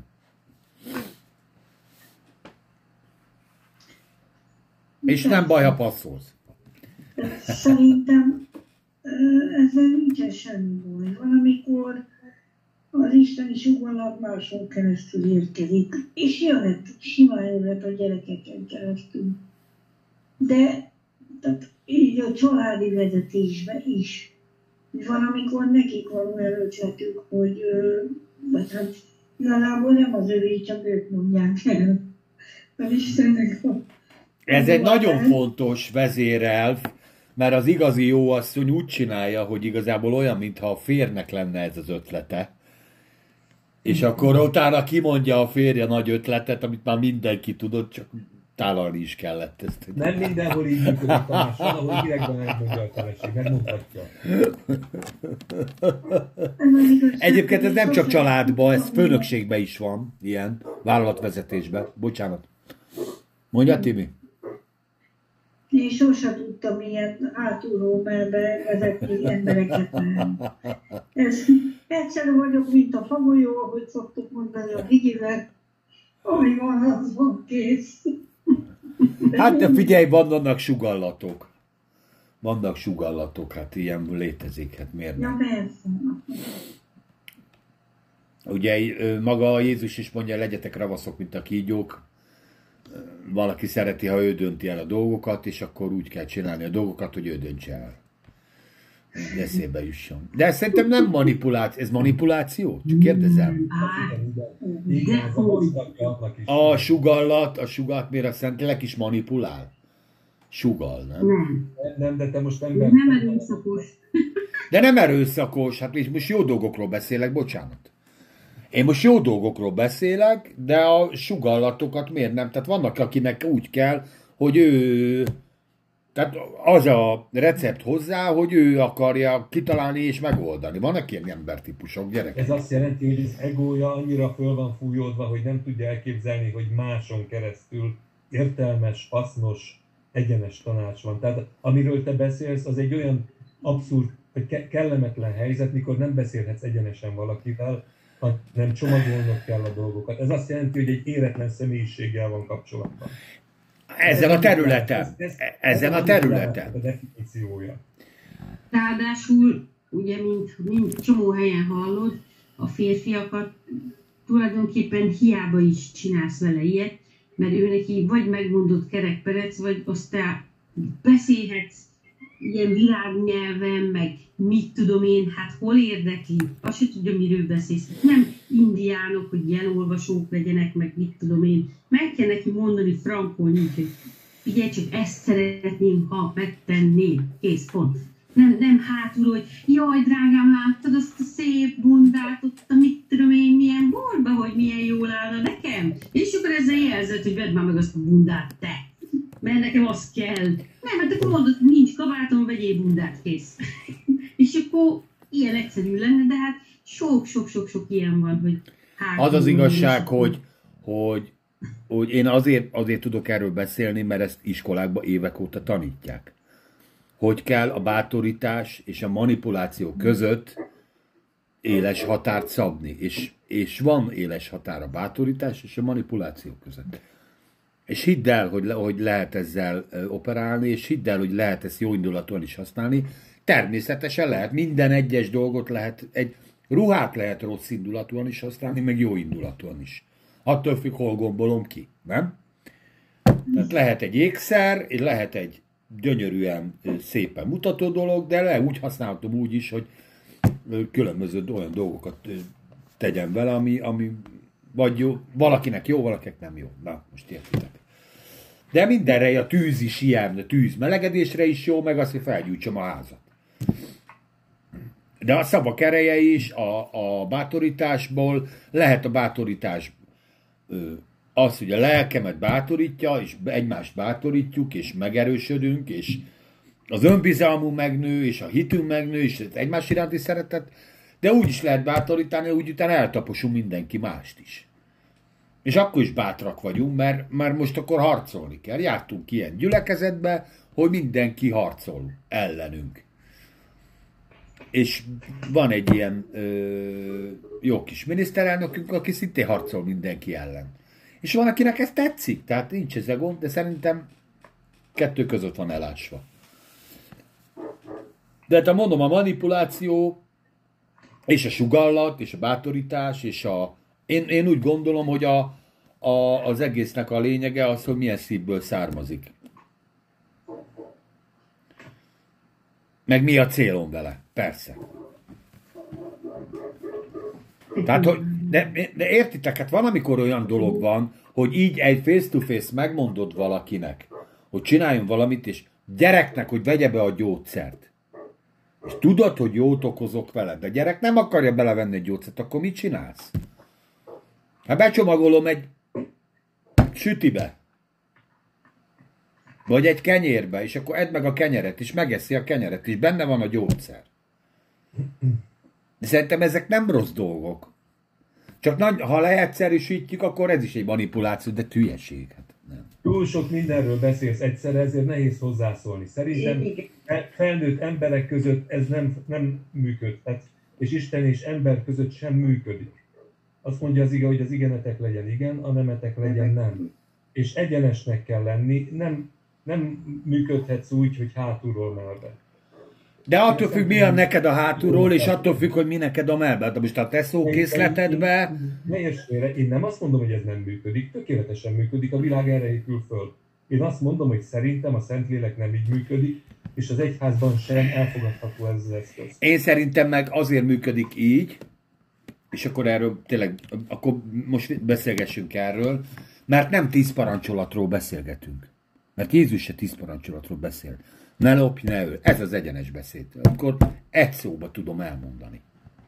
És nem baj, ha passzolsz. Szerintem ezzel nincsen semmi baj. Valamikor az isteni sugallat máson keresztül érkezik, és jöhet, simán jöhet a gyerekeken keresztül. De tehát így a családi vezetésben is. Van, amikor nekik van olyan ötletük, hogy vagy hát igazából nem az övé, csak ők mondják el. Az Istennek Ez egy nagyon fontos vezérelv, mert az igazi jó asszony úgy csinálja, hogy igazából olyan, mintha a férnek lenne ez az ötlete. És akkor utána kimondja a férje nagy ötletet, amit már mindenki tudott, csak tálalni is kellett ezt. Nem mindenhol így működik, Tamás, van, ahol direktben elmondja a feleség, megmutatja. Egyébként ez nem csak családban, ez főnökségben is van, ilyen, vállalatvezetésben. Bocsánat. Mondja, Timi? Én sosem tudtam ilyen átúró melbe vezetni embereket. Ez egyszerű vagyok, mint a fagolyó, ahogy szoktuk mondani a Gigivel. Ami van, az van, kész. Hát de figyelj, vannak sugallatok. Vannak sugallatok, hát ilyen létezik, hát miért nem? Ja, persze. Ugye maga Jézus is mondja, legyetek ravaszok, mint a kígyók. Valaki szereti, ha ő dönti el a dolgokat, és akkor úgy kell csinálni a dolgokat, hogy ő döntse el. Eszébe jusson. De szerintem nem manipuláció. Ez manipuláció? Csak kérdezem. Igen, ez a mozgatja annak is. A sugallat, miért a Szentlélek is manipulál? Sugal, nem? Nem, de te most nem... Nem erőszakos. De nem erőszakos, hát most jó dolgokról beszélek, bocsánat. Én most jó dolgokról beszélek, de a sugallatokat miért nem? Tehát vannak, akinek úgy kell, hogy ő Tehát az a recept hozzá, hogy ő akarja kitalálni és megoldani. Vannak ilyen embertípusok, gyerekek. Ez azt jelenti, hogy az egója annyira föl van fújódva, hogy nem tudja elképzelni, hogy máson keresztül értelmes, hasznos, egyenes tanács van. Tehát amiről te beszélsz, az egy olyan abszurd, vagy kellemetlen helyzet, mikor nem beszélhetsz egyenesen valakivel, hanem csomagolnod kell a dolgokat. Ez azt jelenti, hogy egy éretlen személyiséggel van kapcsolatban. Ezen a területen. Ezen a területen. A definíciója. Ráadásul, ugye, mint csomó helyen hallod, a férfiakat tulajdonképpen hiába is csinálsz vele ilyet, mert ő neki vagy megmondott kerekperec, vagy azt te beszélhetsz ilyen világnyelven, meg mit tudom én, hát hol érdekli, azt se tudja, miről beszélsz. Nem indiánok, hogy jelolvasók legyenek, meg mit tudom én. Meg kell neki mondani frankon, hogy figyelj csak, ezt szeretném, ha megtenném. Kész, pont. Nem hátul, hogy jaj, drágám, láttad azt a szép bundát, ott a mit tudom én, milyen borba, hogy milyen jól állna nekem? És akkor ezzel jelzett, hogy vedd már meg azt a bundát, te. Mert nekem az kell. Nem, hát akkor mondod, hogy nincs kabátom, vegyél bundát, kész. És akkor ilyen egyszerű lenne, de hát sok ilyen van, hogy az az igazság, hogy én azért tudok erről beszélni, mert ezt iskolákban évek óta tanítják. Hogy kell a bátorítás és a manipuláció között éles határt szabni. És van éles határ a bátorítás és a manipuláció között. És hidd el, hogy lehet ezzel operálni, és hidd el, hogy lehet ezt jó indulatúan is használni. Természetesen lehet, minden egyes dolgot lehet, egy ruhát lehet rossz indulatúan is használni, meg jó indulatúan is. Attól függ, hol gombolom ki, nem? Tehát lehet egy ékszer, és lehet egy gyönyörűen, szépen mutató dolog, de úgy használhatom úgy is, hogy különböző olyan dolgokat tegyen vele, ami vagy jó, valakinek jó, valakinek nem jó. Na, most értitek. De mindenre a tűz is ilyen, a tűz melegedésre is jó, meg az, hogy felgyújtsam a házat. De a szavak ereje is, a bátorításból, lehet a bátorítás az, hogy a lelkemet bátorítja, és egymást bátorítjuk, és megerősödünk, és az önbizalmunk megnő, és a hitünk megnő, és egymás iránti szeretet, de úgy is lehet bátorítani, úgy utána eltaposunk mindenki mást is. És akkor is bátrak vagyunk, mert most akkor harcolni kell. Jártunk ilyen gyülekezetbe, hogy mindenki harcol ellenünk. És van egy ilyen jó kis miniszterelnökünk, aki szintén harcol mindenki ellen. És van, akinek ez tetszik, tehát nincs ez a gond, de szerintem kettő között van elásva. De hát mondom, a manipuláció, és a sugallat, és a bátorítás, és én úgy gondolom, hogy az egésznek a lényege az, hogy milyen szívből származik. Meg mi a célom vele, persze. Tehát, hogy, de értitek, hát van, amikor olyan dolog van, hogy így egy face-to-face megmondod valakinek, hogy csináljon valamit, és gyereknek, hogy vegye be a gyógyszert. És tudod, hogy jót okozok vele, de a gyerek nem akarja belevenni egy gyógyszert, akkor mit csinálsz? Hát becsomagolom egy sütibe. Vagy egy kenyérbe, és akkor edd meg a kenyeret, és megeszi a kenyeret, és benne van a gyógyszer. De szerintem ezek nem rossz dolgok. Csak ha leegyszerűsítjük, akkor ez is egy manipuláció, de hülyeség. Hát nem. Túl sok mindenről beszélsz egyszerre, ezért nehéz hozzászólni. Szerintem felnőtt emberek között ez nem működhet, és Isten és ember között sem működik. Azt mondja az ige, hogy az igenetek legyen igen, a nemetek legyen nem. És egyenesnek kell lenni, nem működhetsz úgy, hogy hátulról melbe. De attól függ, mi a neked a hátulról, és attól függ, hogy mi neked a melbe. De most a te szókészletedbe... Ne érts félre, én nem azt mondom, hogy ez nem működik, tökéletesen működik, a világ erre épül föl. Én azt mondom, hogy szerintem a Szentlélek nem így működik, és az egyházban sem elfogadható ez az eszköz. Én szerintem meg azért működik így, és akkor erről tényleg, akkor most beszélgessünk erről, mert nem 10 parancsolatról beszélgetünk. Mert Jézus se 10 parancsolatról beszél. Ne lopj, ne öl. Ez az egyenes beszéd. Akkor egy szóba tudom elmondani.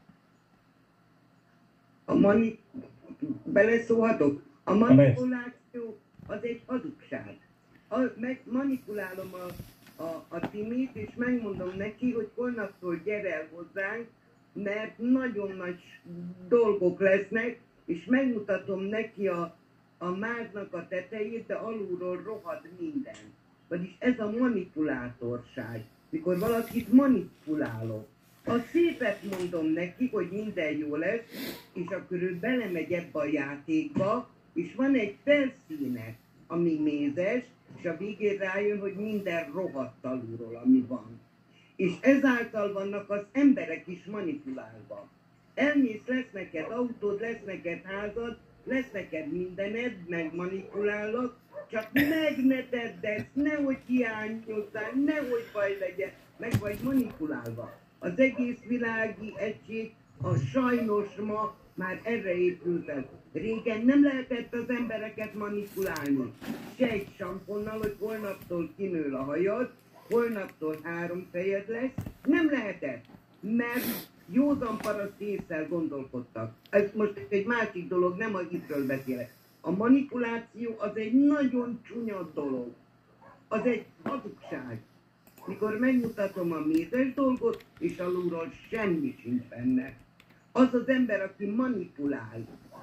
Beleszólhatok? A manipuláció az egy hazugság. Manipulálom a Timit, és megmondom neki, hogy holnaptól gyere el hozzánk, mert nagyon nagy dolgok lesznek, és megmutatom neki a máznak a tetejét, de alulról rohad minden. Vagyis ez a manipulátorság, mikor valakit manipulálok. A szépet mondom neki, hogy minden jó lesz, és akkor ő belemegy ebbe a játékba, és van egy felszíne, ami mézes, és a végén rájön, hogy minden rohadt alulról, ami van. És ezáltal vannak az emberek is manipulálva. Elmész, lesz neked autód, lesz neked házad, lesz neked mindened, meg manipulállak, csak meg ne tedd ezt, nehogy hiányozzál, nehogy baj legyen, meg vagy manipulálva. Az egész világi egység, a sajnos ma már erre épült el. Régen nem lehetett az embereket manipulálni. Se egy samponnal, hogy holnaptól kinől a hajad, holnaptól 3 fejed lesz. Nem lehetett, mert józan paraszt ésszel gondolkodtak. Ez most egy másik dolog, nem az ittről beszélek. A manipuláció az egy nagyon csúnya dolog. Az egy hazugság. Mikor megmutatom a mézes dolgot, és alulról semmi sincs benne. Az az ember, aki manipulál,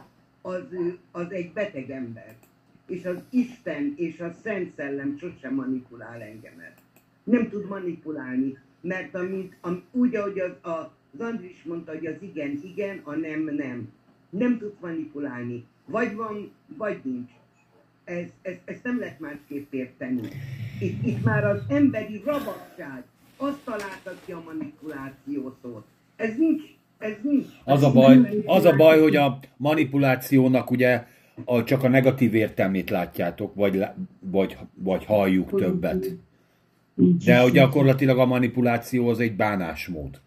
az egy beteg ember. És az Isten és a Szent Szellem sosem manipulál engemet. Nem tud manipulálni, mert úgy, ahogy az Andris mondta, hogy az igen, igen, a nem, nem. Nem tud manipulálni. Vagy van, vagy nincs. Ezt nem lehet másképp érteni. Itt már az emberi rabasság, azt találta ki a manipuláció szót. Ez nincs. Az a baj, hogy a manipulációnak ugye csak a negatív értelmét látjátok, vagy halljuk többet. De gyakorlatilag a manipuláció az egy bánásmód.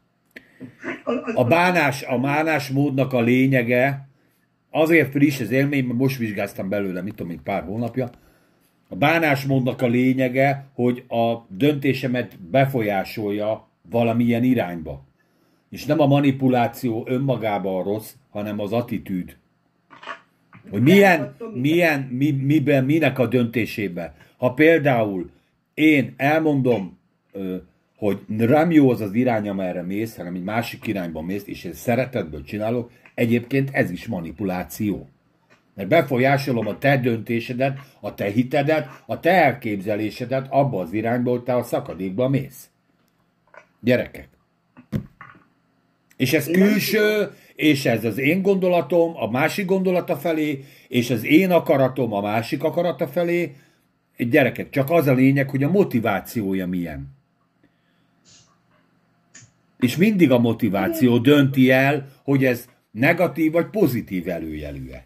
A bánásmódnak a lényege, azért friss az élmény, mert most vizsgáztam belőle, mit tudom, egy pár hónapja. A bánásmódnak a lényege, hogy a döntésemet befolyásolja valamilyen irányba. És nem a manipuláció önmagában a rossz, hanem az attitűd. Hogy minek a döntésébe. Ha például én elmondom, hogy nem jó az irány, amerre mész, hanem egy másik irányba mész, és én szeretetből csinálok, egyébként ez is manipuláció. Mert befolyásolom a te döntésedet, a te hitedet, a te elképzelésedet abba az irányba, hogy te a szakadékba mész. Gyerekek. És ez külső, és ez az én gondolatom a másik gondolata felé, és az én akaratom a másik akarata felé. Gyerekek, csak az a lényeg, hogy a motivációja milyen. És mindig a motiváció dönti el, hogy ez negatív vagy pozitív előjelű-e.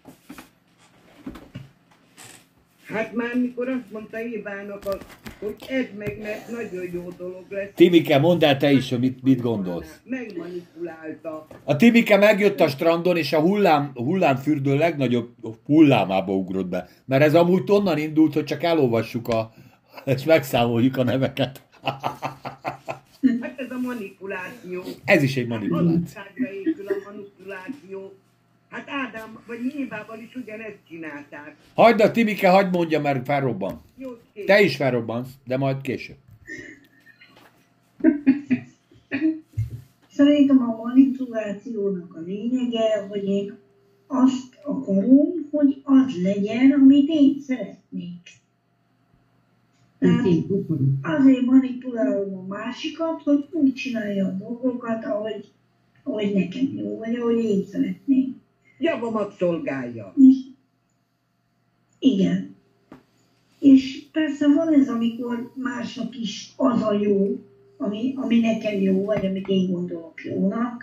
Hát már mikor azt mondta Évának, hogy edd meg, mert nagyon jó dolog lesz. Timike, mondd el te is, hogy mit gondolsz. Megmanipulálta. A Timike megjött a strandon, és a hullámfürdő legnagyobb hullámába ugrott be. Mert ez amúgy onnan indult, hogy csak elolvassuk és megszámoljuk a neveket. Hát ez a manipuláció. Ez is egy manipuláció. Hazugságra épül a manipuláció. Hát Ádám, vagy Évával is ugyanezt csinálták. Hagyd a Timike, hagyd mondja, mert felrobban. Jó, Te is felrobbansz, de majd később. Szerintem a manipulációnak a lényege, hogy én azt akarom, hogy az legyen, amit én szeretnék. Tehát azért manipulálom a másikat, hogy úgy csinálja a dolgokat, ahogy nekem jó, vagy ahogy én szeretném. Javamat szolgálja. Igen. És persze van ez, amikor másnak is az a jó, ami nekem jó, vagy amit én gondolok jónak.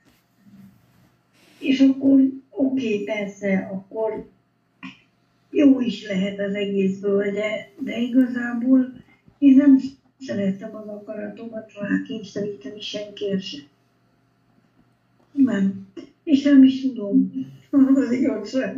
És akkor oké, persze, akkor jó is lehet az egészből, de igazából én nem szeretem az akaratomat rákényszeríteni senkire sem. Nem. És nem is tudom. Az igazság.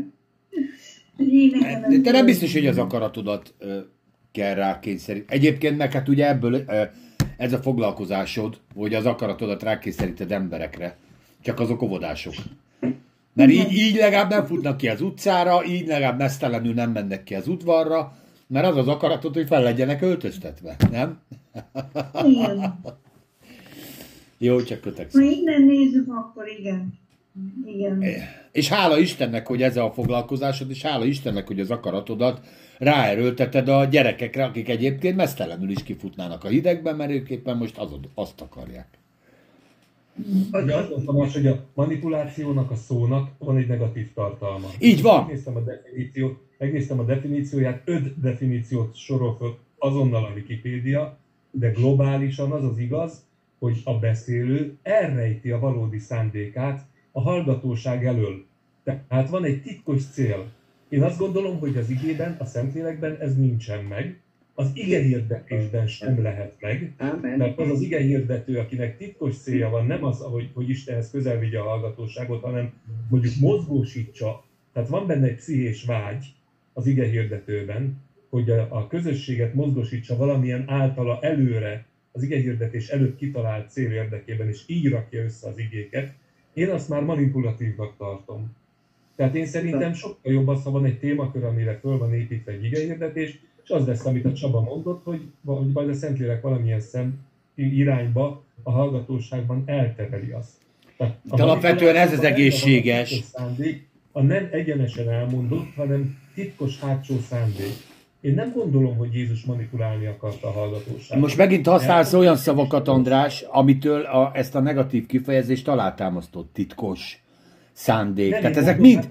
De te nem biztos, hogy az akaratodat kell rákényszeríteni. Egyébként meg hát ugye ebből ez a foglalkozásod, hogy az akaratodat rákényszeríted emberekre. Csak azok óvodások. Mert így legalább nem futnak ki az utcára, így legalább mesztelenül nem mennek ki az udvarra, mert az az akaratod, hogy fel legyenek öltöztetve, nem? Igen. Jó, csak kötek. Ha innen nézzük, akkor igen. Igen. És hála Istennek, hogy ez a foglalkozásod, és hála Istennek, hogy az akaratodat ráerőlteted a gyerekekre, akik egyébként meztelenül is kifutnának a hidegben, mert ők éppen most azt akarják. Ugye azt mondtam most, hogy a manipulációnak, a szónak van egy negatív tartalma. Így van. Megnéztem a definícióját, 5 definíciót sorol föl azonnal a Wikipédia, de globálisan az az igaz, hogy a beszélő elrejti a valódi szándékát a hallgatóság elől. Tehát van egy titkos cél. Én azt gondolom, hogy az igében, a Szentlélekben ez nincsen meg, az igehirdetésben sem lehet meg, mert az igehirdető, akinek titkos célja van, nem az, hogy Istenhez közel vigye a hallgatóságot, hanem mondjuk mozgósítsa. Tehát van benne egy pszichés vágy az igehirdetőben, hogy a közösséget mozgósítsa valamilyen általa előre, az igehirdetés előtt kitalált cél érdekében, és így rakja össze az igéket. Én azt már manipulatívnak tartom. Tehát én szerintem sokkal jobb az, ha van egy témakör, amire föl van építve egy igehirdetés, és az lesz, amit a Csaba mondott, hogy majd a Szentlélek valamilyen irányba a hallgatóságban eltereli azt. Tehát alapvetően ez az egészséges. A nem egyenesen elmondott, hanem titkos hátsó szándék. Én nem gondolom, hogy Jézus manipulálni akarta a hallgatóságot. Most megint használsz olyan szavakat, András, amitől ezt a negatív kifejezést alátámasztott, titkos szándék. Nem, tehát ezek mind...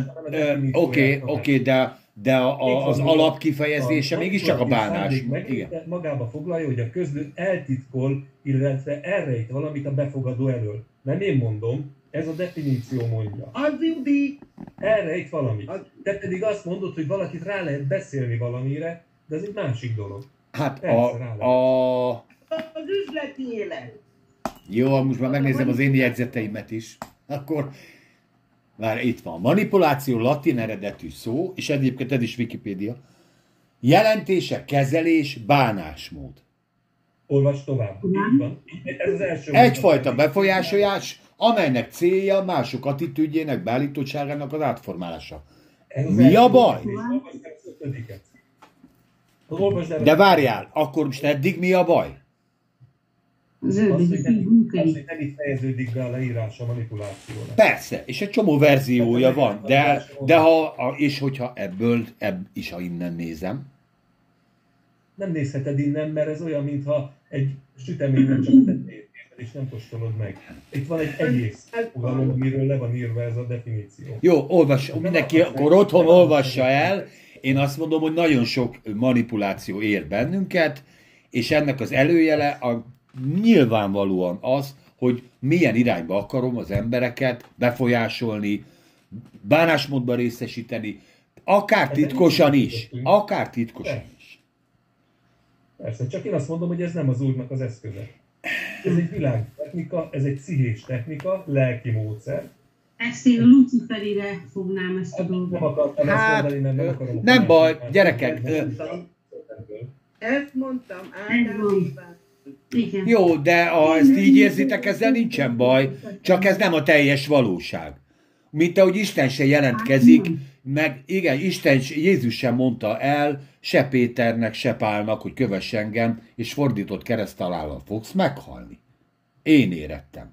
Oké, de az alapkifejezése mégiscsak a bánás. Igen. Magába foglalja, hogy a közlő eltitkol, illetve elrejt valamit a befogadó elől. Nem én mondom, ez a definíció mondja. Az Judi! Elrejt valamit. Te pedig azt mondod, hogy valakit rá lehet beszélni valamire, de ez egy másik dolog. Hát persze, az üzleti élet. Jó, most már megnézem az én jegyzeteimet is. Akkor már itt van. Manipuláció latin eredetű szó, és egyébként ez is Wikipédia. Jelentése, kezelés, bánásmód. Olvasd tovább. Így van. Ez az első. Egyfajta befolyásolás, amelynek célja mások attitűdjének, beállítottságának az átformálása. Mi a baj? De várjál, akkor most eddig mi a baj? Az, hogy nem itt fejeződik be a leírás a manipulációnak. Persze, és egy csomó verziója van, de hogyha ebből is, ha innen nézem. Nem nézheted innen, mert ez olyan, mintha egy süteményen csak tettél, és nem kóstolod meg. Itt van egy egész fogalom, amiről le van írva ez a definíció. Jó, olvassa, mindenki akkor otthon olvassa el. Én azt mondom, hogy nagyon sok manipuláció ér bennünket, és ennek az előjele nyilvánvalóan az, hogy milyen irányba akarom az embereket befolyásolni, bánásmódban részesíteni, akár titkosan is. Akár titkosan is. Persze, csak én azt mondom, hogy ez nem az Úrnak az eszköze. Ez egy világtechnika, ez egy pszichés technika, lelki módszer. Ezt én a Luciferire fognám ezt a dolgot. Nem akartam ezt mondani, mert nem akarom. Nem baj, gyerekek. Ezt mondtam, általában. Igen. Jó, de ezt így érzitek, ezzel nincsen baj, csak ez nem a teljes valóság. Mint ahogy Isten se jelentkezik, meg igen, Jézus sem mondta el, se Péternek, se Pálnak, hogy kövess engem, és fordított kereszthalállal fogsz meghalni. Én érettem.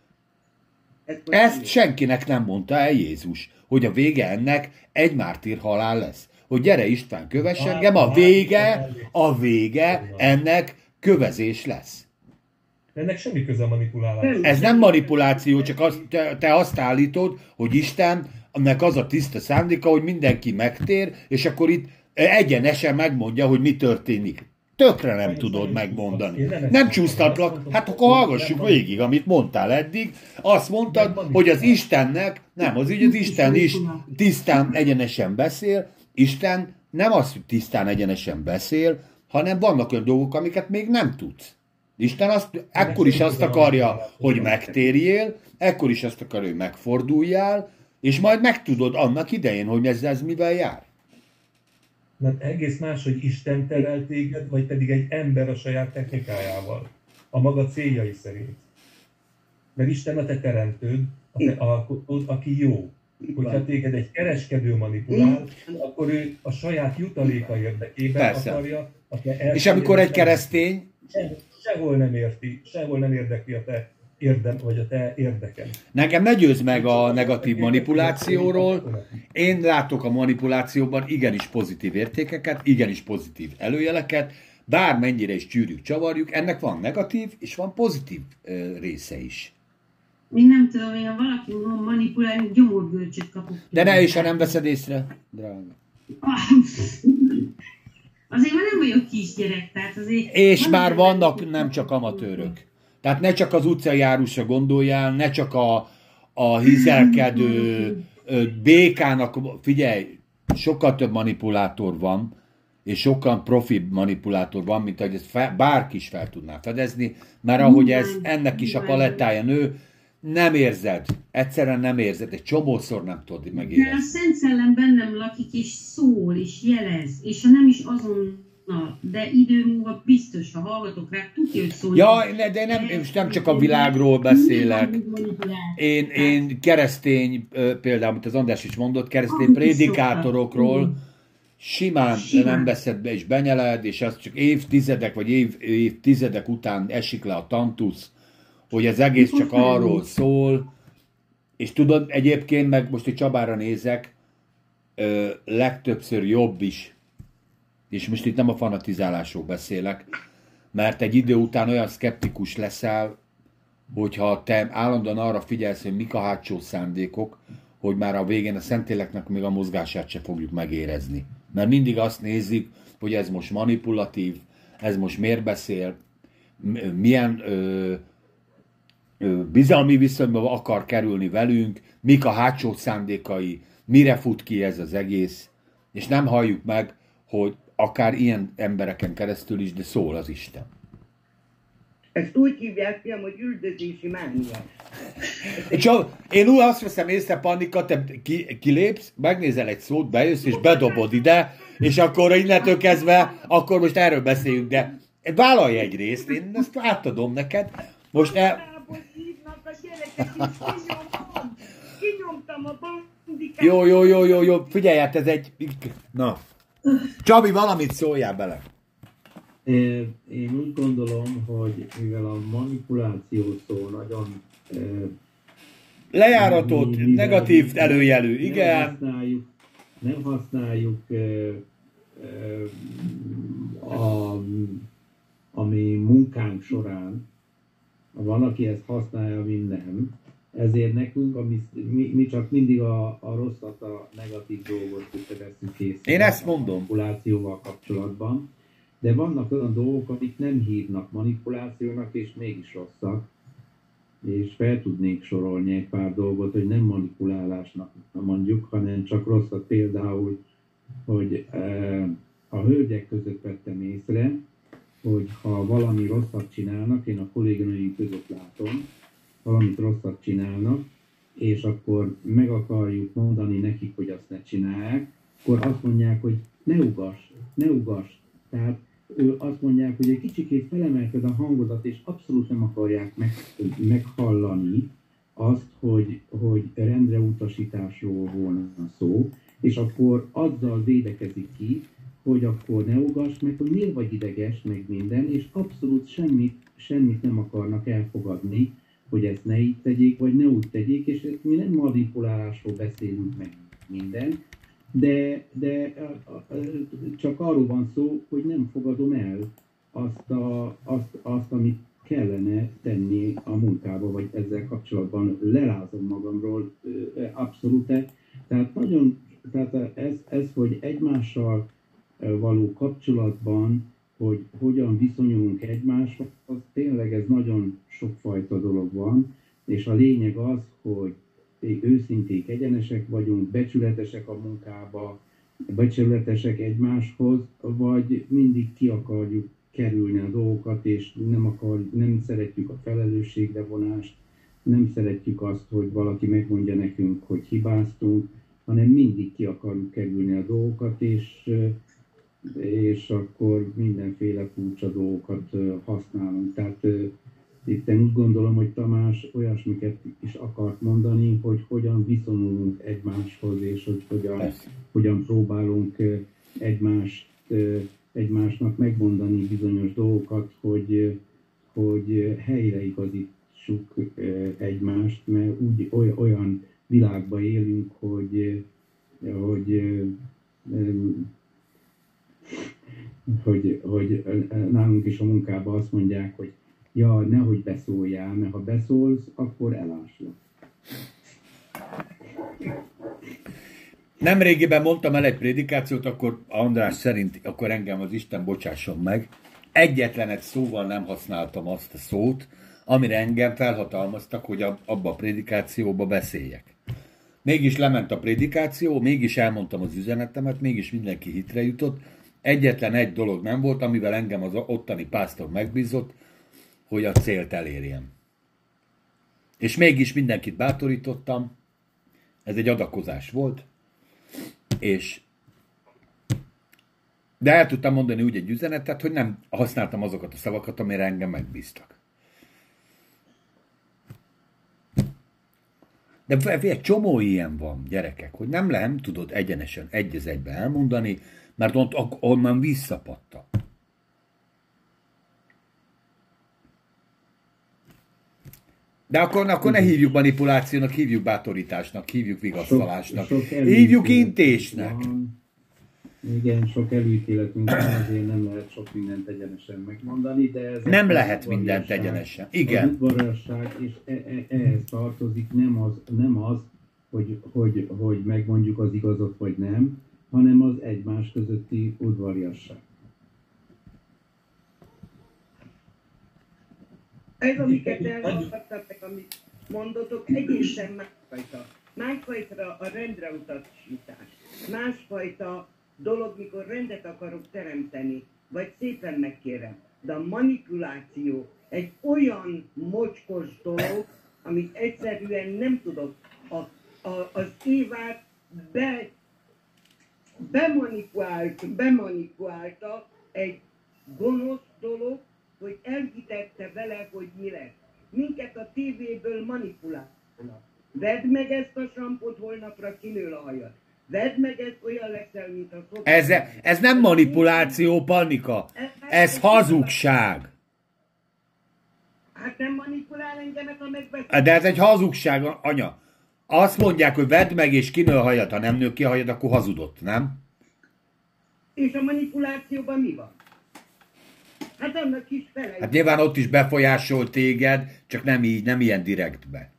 Ezt senkinek nem mondta el Jézus, hogy a vége ennek egy mártír halál lesz. Hogy gyere István, kövess engem, a vége ennek kövezés lesz. Ennek semmi köze a manipuláláció. Ez nem manipuláció, csak te azt állítod, hogy Istennek az a tiszta szándéka, hogy mindenki megtér, és akkor itt egyenesen megmondja, hogy mi történik. Tökre nem tudod megmondani. Nem csúsztatlak, hát akkor hallgassuk végig, amit mondtál eddig. Azt mondtad, hogy az Istennek, az Isten is tisztán egyenesen beszél. Isten nem az, hogy tisztán egyenesen beszél, hanem vannak olyan dolgok, amiket még nem tudsz. Isten ekkor is azt akarja, hogy megtérjél, ekkor is azt akarja, hogy megforduljál, és majd megtudod annak idején, hogy ez mivel jár. Mert egész más, hogy Isten terel téged, vagy pedig egy ember a saját technikájával, a maga céljai szerint. Mert Isten a te teremtőd, a te alkotód, aki jó. Hogyha téged egy kereskedő manipulál, akkor ő a saját jutaléka érdekében Persze. akarja. És amikor egy keresztény... Sehol nem érdekli a te vagy a te érdeked. Nekem ne győzz meg a negatív manipulációról. Én látok a manipulációban igenis pozitív értékeket, igenis pozitív előjeleket, bármennyire is csűrjük, csavarjuk, ennek van negatív és van pozitív része is. Én nem tudom, én ha valaki manipulálni, gyomorgörcsöt kapok. De ne is, ha nem veszed észre, drága. Azért már nem vagyok kisgyerek, tehát azért... És már vannak nem csak amatőrök. Tehát ne csak az utcai árusra gondoljál, ne csak a hizelkedő békának, figyelj, sokkal több manipulátor van, és sokkal profibb manipulátor van, mint ahogy ezt bárki is fel tudná fedezni, mert ahogy ennek is a palettája nő, nem érzed, egyszerűen nem érzed, egy csomószor nem tudod megérezni. De a Szent Szellem bennem lakik, és szól, és jelez, és ha nem is azonnal, de idő múlva biztos, ha hallgatok rá, tudja, hogy szól. Ja, de nem csak a világról beszélek. Én keresztény, például, amit az András is mondott, keresztény prédikátorokról simán nem veszed be és benyeled, és az csak évtizedek vagy évtizedek után esik le a tantusz, hogy az egész csak arról szól, és tudod, egyébként meg most egy Csabára nézek, legtöbbször jobb is, és most itt nem a fanatizálásról beszélek, mert egy idő után olyan szkeptikus leszel, hogyha te állandóan arra figyelsz, hogy mik a hátsó szándékok, hogy már a végén a Szentléleknek még a mozgását se fogjuk megérezni. Mert mindig azt nézik, hogy ez most manipulatív, ez most miért beszél, milyen bizalmi viszonyban akar kerülni velünk, mik a hátsó szándékai, mire fut ki ez az egész, és nem halljuk meg, hogy akár ilyen embereken keresztül is, de szól az Isten. Ezt úgy hívják, fiam, hogy üldözési mánia. Én úgy azt veszem észre, Pannika, te kilépsz, megnézel egy szót, bejössz és bedobod ide, és akkor innentől kezdve, akkor most erről beszéljünk, de vállalj egy részt, én ezt átadom neked. Most hívnak a gyerekek, és kinyomtam a bandikát. Jó, figyelj, hát ez egy... Na. Csabi, valamit szóljál bele. Én úgy gondolom, hogy mivel a manipuláció szó nagyon... Lejáratot, negatív előjelű, igen. Nem használjuk a mi munkánk során. Van, aki ezt használja, mi nem. Ezért nekünk, mi csak mindig a rosszat, a negatív dolgot veszünk észre. Én ezt mondom. Manipulációval kapcsolatban. De vannak olyan dolgok, amik nem hívnak manipulációnak, és mégis rosszak. És fel tudnék sorolni egy pár dolgot, hogy nem manipulálásnak mondjuk, hanem csak rosszat. Például, hogy a hölgyek között vettem észre, hogy ha valami rosszat csinálnak, én a kolléganőim között látom, valamit rosszat csinálnak, és akkor meg akarjuk mondani nekik, hogy azt ne csinálják, akkor azt mondják, hogy ne ugass. Tehát ő azt mondják, hogy egy kicsikét felemelted a hangodat, és abszolút nem akarják meghallani azt, hogy rendreutasításról volna szó, és akkor azzal védekezik ki, hogy akkor ne ugass meg, hogy miért vagy ideges, meg minden, és abszolút semmit nem akarnak elfogadni, hogy ezt ne így tegyék, vagy ne úgy tegyék, és mi nem manipulálásról beszélünk meg minden, de csak arról van szó, hogy nem fogadom el azt, amit kellene tenni a munkába, vagy ezzel kapcsolatban lerázom magamról abszolút. Tehát ez, hogy egymással való kapcsolatban, hogy hogyan viszonyulunk egymáshoz, tényleg ez nagyon sokfajta dolog van, és a lényeg az, hogy őszinték, egyenesek vagyunk, becsületesek a munkába, becsületesek egymáshoz, vagy mindig ki akarjuk kerülni a dolgokat, és nem szeretjük a felelősségre vonást, nem szeretjük azt, hogy valaki megmondja nekünk, hogy hibáztunk, hanem mindig ki akarjuk kerülni a dolgokat, és akkor mindenféle furcsa dolgokat használunk. Tehát Itt úgy gondolom, hogy Tamás olyasmiket is akart mondani, hogy hogyan viszonyulunk egymáshoz, és hogy hogyan próbálunk egymásnak megmondani bizonyos dolgokat, hogy helyreigazítsuk egymást, mert úgy olyan világban élünk, hogy nálunk is a munkában azt mondják, hogy ja, nehogy beszóljál, mert ha beszólsz, akkor eláslak. Nemrégiben mondtam el egy prédikációt, akkor András szerint, akkor engem az Isten bocsásson meg. Egyetlen egy szóval nem használtam azt a szót, amire engem felhatalmaztak, hogy abba a prédikációba beszéljek. Mégis lement a prédikáció, mégis elmondtam az üzenetemet, mégis mindenki hitre jutott. Egyetlen egy dolog nem volt, amivel engem az ottani pásztor megbízott, hogy a célt elérjem. És mégis mindenkit bátorítottam, ez egy adakozás volt, de el tudtam mondani úgy egy üzenetet, hogy nem használtam azokat a szavakat, amire engem megbíztak. De egy csomó ilyen van, gyerekek, hogy nem tudod egyenesen egy az egybe elmondani, mert onnan visszapadta. De akkor ne hívjuk manipulációnak, hívjuk bátorításnak, hívjuk vigasztalásnak, hívjuk intésnek. Igen, sok előítéletünk van, azért nem lehet sok mindent egyenesen megmondani, de ez nem lehet mindent egyenesen. Igen. Az udvariasság, és ehhez tartozik nem az hogy megmondjuk az igazat vagy nem, hanem az egymás közötti udvariasság. Ez, amiket elhallgattak, amit mondotok, egészen másfajta. Másfajta a rendre utasítás. Másfajta dolog, mikor rendet akarok teremteni, vagy szépen megkérem. De a manipuláció egy olyan mocskos dolog, amit egyszerűen nem tudok. Az Évát bemanipulálta egy gonosz dolog, hogy elhitette vele, hogy mi lesz. Minket a tévéből manipulálnak. Vedd meg ezt a sampot, holnapra kinől a hajad. Vedd meg ezt, olyan leszel, mint a szokás. Ez nem manipuláció, Pannika. Ez hazugság. Hát nem manipulál engemet, ha megbeszél. De ez egy hazugság, anya. Azt mondják, hogy vedd meg és kinő a hajad. Ha nem nő ki a hajad, akkor hazudott, nem? És a manipulációban mi van? Hát annak is felejt. Hát nyilván ott is befolyásol téged, csak nem így, nem ilyen direktbe.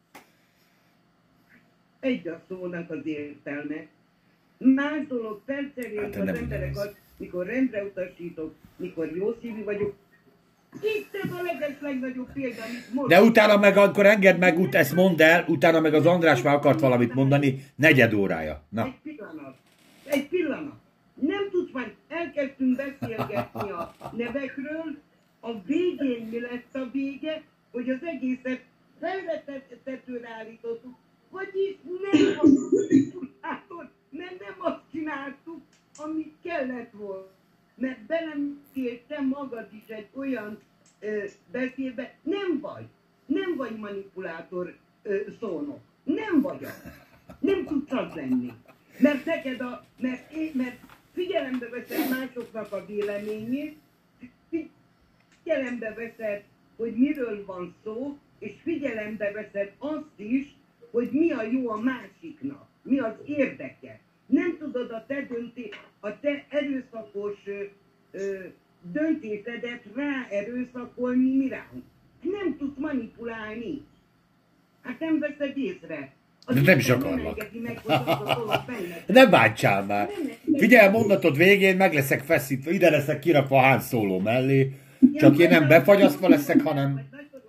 Egy a szónak az értelme. Más dolog, felcserélik az emberek azt, mikor rendre utasítok, mikor jó szívű vagyok. Itt ez a legnagyobb példa, amit most... De utána meg, akkor engedd meg, ezt mondd el, utána meg az András már akart valamit mondani, 4 órája. Na. Egy pillanat. Nem tudsz már, elkezdtünk beszélgetni a nevekről, a végén mi lesz a vége, hogy az egészet felvetetőre állítottuk, vagyis nem azt csináltuk, amit kellett volna. Mert belemtél te magad is egy olyan beszélbe, nem vagy manipulátor szónok, nem vagy az. Nem tudsz az lenni. Mert neked mert figyelembe veszed másoknak a véleményét, figyelembe veszed, hogy miről van szó, és figyelembe veszed azt is, hogy mi a jó a másiknak, mi az érdeke. Nem tudod a te erőszakos döntésedet ráerőszakolni mi ránk. Nem tudsz manipulálni. Hát nem veszed észre. De nem is akarlak. Ne bántsál már. Figyelj, a mondatod végén meg leszek feszítve, ide leszek kirakva a Han Solo mellé. Csak én nem befagyasztva leszek, hanem...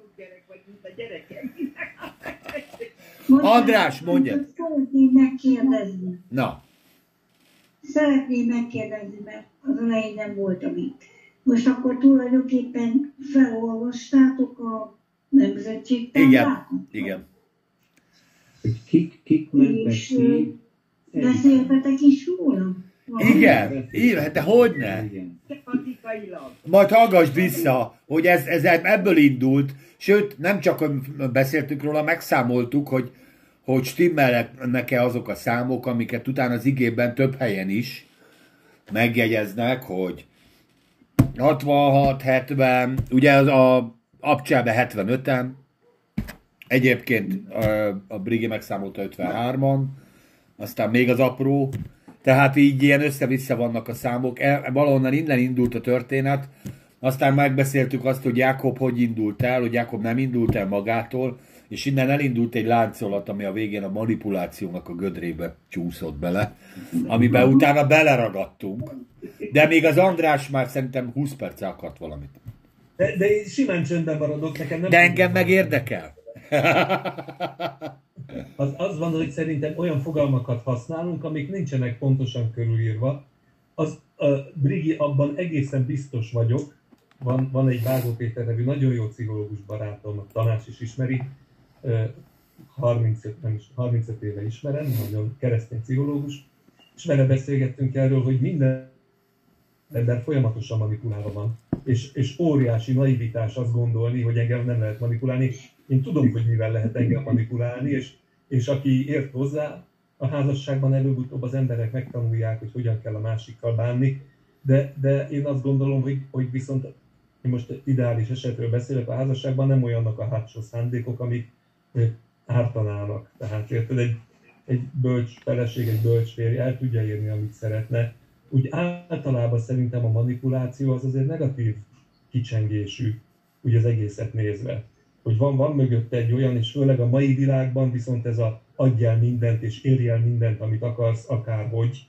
András, mondja. Szeretném megkérdezni. Na. Szeretném megkérdezni, mert az elején nem voltam itt. Most akkor tulajdonképpen felolvastátok a nemzetségtáblákat? Igen. Kik mentek ki? Beszéltetek is róla? Igen, de hogyne? Majd hallgass vissza, hogy ez ebből indult, Sőt, nem csak hogy beszéltünk róla, megszámoltuk, hogy stimmelnek-e azok a számok, amiket utána az igében több helyen is megjegyeznek, hogy 66, 70, ugye a Abcselbe 75-en, egyébként a Brigi megszámolta 53-an, aztán még az apró, tehát így ilyen össze-vissza vannak a számok, valahonnan innen indult a történet, aztán megbeszéltük azt, hogy Jákob hogy indult el, hogy Jákob nem indult el magától, és innen elindult egy láncolat, ami a végén a manipulációnak a gödrébe csúszott bele, amiben utána beleragadtunk. De még az András már szerintem 20 perce akart valamit. De én simán csöndben maradok, nekem nem... De engem meg érdekel. Az van, hogy szerintem olyan fogalmakat használunk, amik nincsenek pontosan körülírva. A Brigi, abban egészen biztos vagyok, van egy Vágó Péter nevű nagyon jó pszichológus barátom, a Tamás is ismeri, 35 éve ismerem, nagyon keresztény pszichológus, és vele beszélgettünk erről, hogy minden ember folyamatosan manipulálva van, és óriási naivitás azt gondolni, hogy engem nem lehet manipulálni. Én tudom, hogy mivel lehet engem manipulálni, és aki ért hozzá, a házasságban előbb-utóbb az emberek megtanulják, hogy hogyan kell a másikkal bánni, de én azt gondolom, hogy viszont én most ideális esetről beszélek, a házasságban nem olyannak a hátsó szándékok, amik ártanának. Tehát érted, egy bölcs feleség, egy bölcs férj el tudja érni, amit szeretne. Úgy általában szerintem a manipuláció az azért negatív kicsengésű, úgy az egészet nézve. Hogy van mögötte egy olyan, és főleg a mai világban viszont ez a adjál mindent, és érj el mindent, amit akarsz, akárhogy.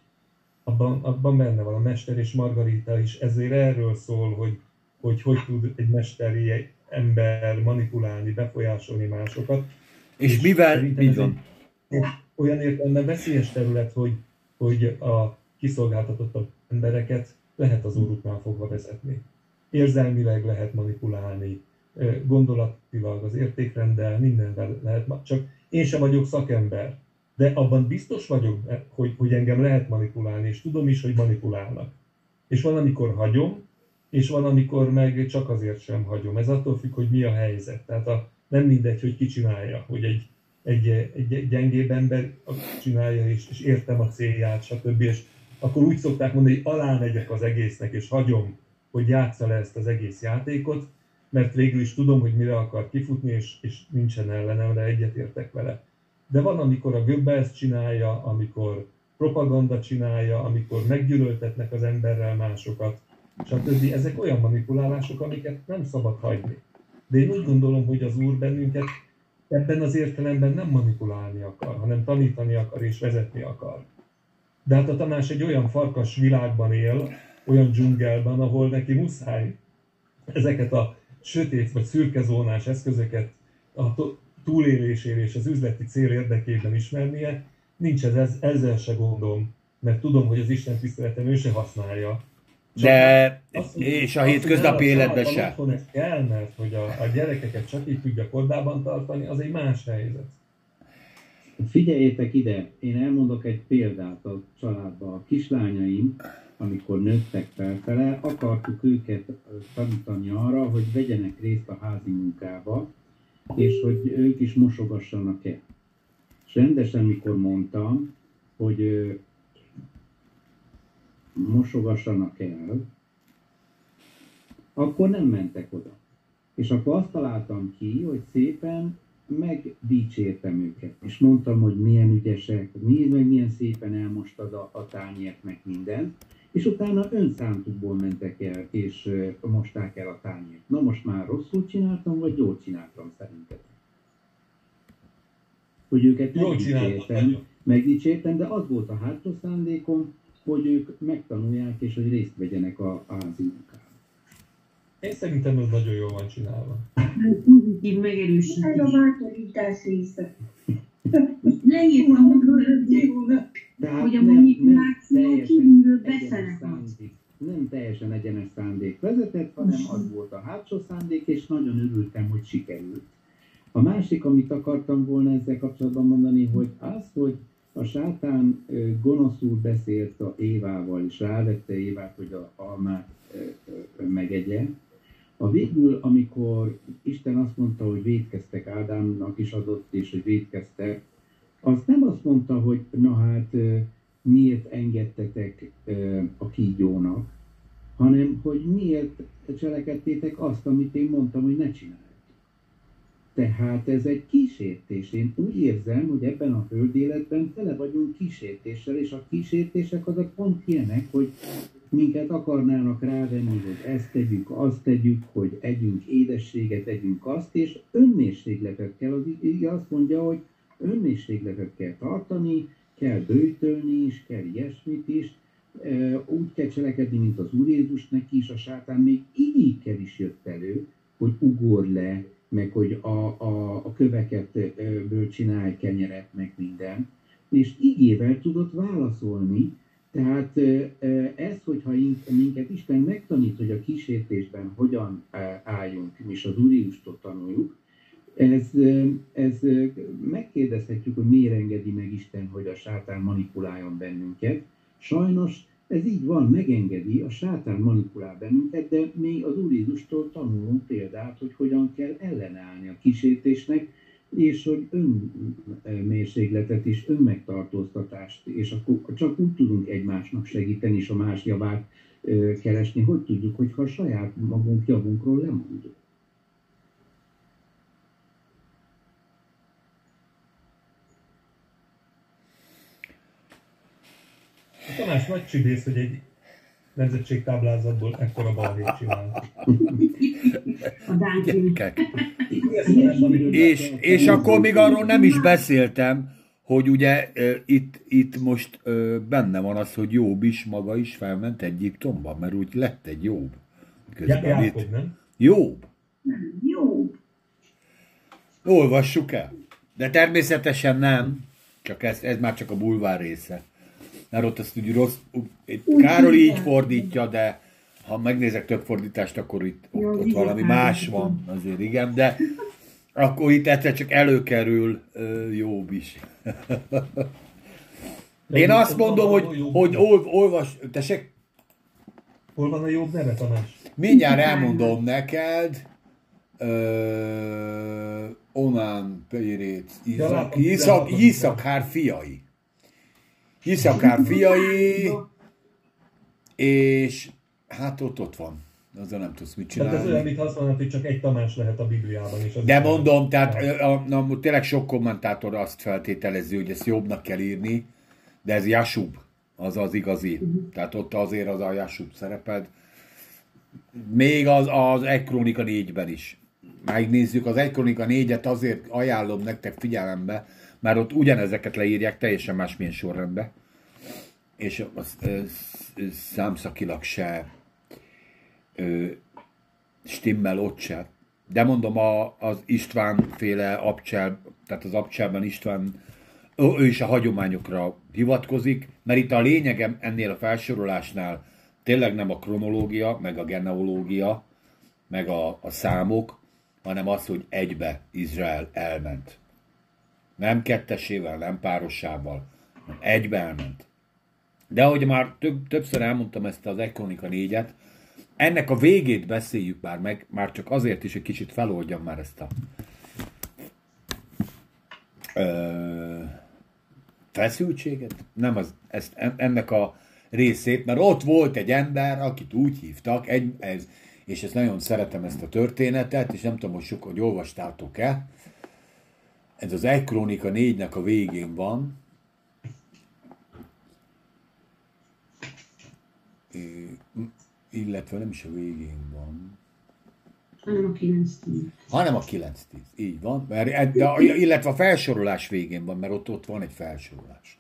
Abban benne van a Mester és Margarita is, ezért erről szól, hogy tud egy mesteri ember manipulálni, befolyásolni másokat. És mivel? Így van. Olyan értelemben veszélyes terület, hogy a kiszolgáltatottabb embereket lehet az óruknál fogva vezetni. Érzelmileg lehet manipulálni, gondolatilag, az értékrenddel, mindenvel lehet. Csak én sem vagyok szakember, de abban biztos vagyok, hogy engem lehet manipulálni, és tudom is, hogy manipulálnak. És van, amikor hagyom, és van, amikor meg csak azért sem hagyom. Ez attól függ, hogy mi a helyzet. Tehát nem mindegy, hogy ki csinálja, hogy egy gyengébb ember csinálja, és értem a célját, stb. És akkor úgy szokták mondani, hogy alánegyek az egésznek, és hagyom, hogy játsza le ezt az egész játékot, mert végül is tudom, hogy mire akar kifutni, és nincsen ellenemre, egyetértek vele. De van, amikor a Goebbels csinálja, amikor propaganda csinálja, amikor meggyűlöltetnek az emberrel másokat, stb. Ezek olyan manipulálások, amiket nem szabad hagyni. De én úgy gondolom, hogy az Úr bennünket ebben az értelemben nem manipulálni akar, hanem tanítani akar és vezetni akar. De hát a Tamás egy olyan farkas világban él, olyan dzsungelben, ahol neki muszáj ezeket a sötét vagy szürke zónás eszközöket a túlélésére és az üzleti cél érdekében ismernie. Nincs ezzel se gondom, mert tudom, hogy az Isten tiszteleten ő se használja. De és a hétköznapi életben se. Otthon ez kell, mert hogy a gyerekeket csak így tudja kordában tartani, az egy más helyzet. Figyeljétek ide, én elmondok egy példát a családban. A kislányaim, amikor nőttek felfele, akartuk őket tanítani arra, hogy vegyenek részt a házi munkába, és hogy ők is mosogassanak el. És rendesen, mikor mondtam, hogy mosogassanak el, akkor nem mentek oda. És akkor azt találtam ki, hogy szépen megdicsértem őket. És mondtam, hogy milyen ügyesek, nézd meg, milyen szépen elmostad a tányért, meg minden. És utána önszántukból mentek el, és mosták el a tányért. Na most már rosszul csináltam, vagy jól csináltam szerintetek? Hogy őket megdicsértem, de az volt a hátsó szándékom, hogy ők megtanulják, és hogy részt vegyenek a házi munkában. Én szerintem ez nagyon jól van csinálva. Pozitív megerősítés. Ez a bátorítás része. Leírtam, hogy a manipuláció kívülről beszenet. Nem teljesen egyenes szándék vezetett, hanem az volt a hátsó szándék, és nagyon örültem, hogy sikerült. A másik, amit akartam volna ezzel kapcsolatban mondani, hogy az, hogy a sátán gonoszul beszélt a Évával, és rávette Évát, hogy a almát megegye, A végül, amikor Isten azt mondta, hogy vétkeztek, Ádámnak is adott, és hogy vétkeztek, azt nem azt mondta, hogy na hát miért engedtetek a kígyónak, hanem hogy miért cselekedtétek azt, amit én mondtam, hogy ne csinálj. Tehát ez egy kísértés. Én úgy érzem, hogy ebben a földéletben tele vagyunk kísértéssel, és a kísértések azok pont ilyenek, hogy minket akarnának rávenni, hogy ezt tegyük, azt tegyük, hogy együnk édességet, együnk azt, és önmérségletet kell, az ige azt mondja, hogy önmérségletet kell tartani, kell böjtölni is, kell ilyesmit is, úgy kell cselekedni, mint az Úr Jézus neki is, a sátán még igékkel is jött elő, hogy ugorj le, meg hogy a köveket csinálj kenyeret, meg minden, és igével tudott válaszolni. Tehát ez, hogyha minket Isten megtanít, hogy a kísértésben hogyan álljunk, és az Úr Jézustól tanuljuk, ez megkérdezhetjük, hogy miért engedi meg Isten, hogy a sátán manipuláljon bennünket. Sajnos ez így van, megengedi, a sátán manipulál bennünket, de mi az Úr Jézustól tanulunk példát, hogy hogyan kell ellenállni a kísértésnek, és hogy önmérségletet és önmegtartóztatást, és akkor csak úgy tudunk egymásnak segíteni, és a más javát keresni, hogy tudjuk, hogyha a saját magunk javunkról lemondjuk. Tamás nagy csibész, hogy egy nemzetségtáblázatból ekkora balhét csinál. A Dánkin. És akkor még arról nem is beszéltem, hogy ugye itt most benne van az, hogy Jobb is maga is felment Egyiptomba, mert úgy lett egy Jobb. Jákob, nem? Jobb. Jó. Olvassuk el. De természetesen nem, csak ez már csak a bulvár része. Mert ott azt úgy rossz, Károly így fordítja, de ha megnézek több fordítást, akkor ott valami más van, azért igen, de akkor itt egyszer csak előkerül Jobb is. Én azt mondom, hogy olvas, tessék? Hol van a Jobb neve, Tamás? Mindjárt elmondom neked. Onán, Péréc, Iszakár fiai. Iszakár fiai, és hát ott van. Azzal nem tudsz mit csinálni. Tehát ez olyan, mint azt mondod, hogy csak egy Tamás lehet a Bibliában. És de mondom, tehát tényleg sok kommentátor azt feltételezi, hogy ezt Jobbnak kell írni, de ez Jasub, az igazi. Tehát ott azért az a Jasub szereped. Még az 1 Krónika 4-ben is. Megnézzük, az 1 Krónika 4-et azért ajánlom nektek figyelembe, mert ott ugyanezeket leírják teljesen másmilyen sorrendben. És számszakilag se stimmel ott se. De mondom, az István féle Abcsel, tehát az Abcselben István, ő is a hagyományokra hivatkozik, mert itt a lényegem ennél a felsorolásnál tényleg nem a kronológia, meg a genealógia, meg a számok, hanem az, hogy egybe Izrael elment. Nem kettesével, nem párosával, hanem egybe elment. De ahogy már többször elmondtam ezt az 1 Krónika 4-et, ennek a végét beszéljük már meg, már csak azért is, hogy kicsit feloldjam már ezt a feszültséget, nem ennek a részét, mert ott volt egy ember, akit úgy hívtak, és ezt nagyon szeretem ezt a történetet, és nem tudom, hogy olvastátok-e, ez az 1 Krónika 4-nek a végén van, illetve nem is a végén van, hanem a 9-10. hanem a 9-10, így van, illetve a felsorolás végén van, mert ott van egy felsorolás.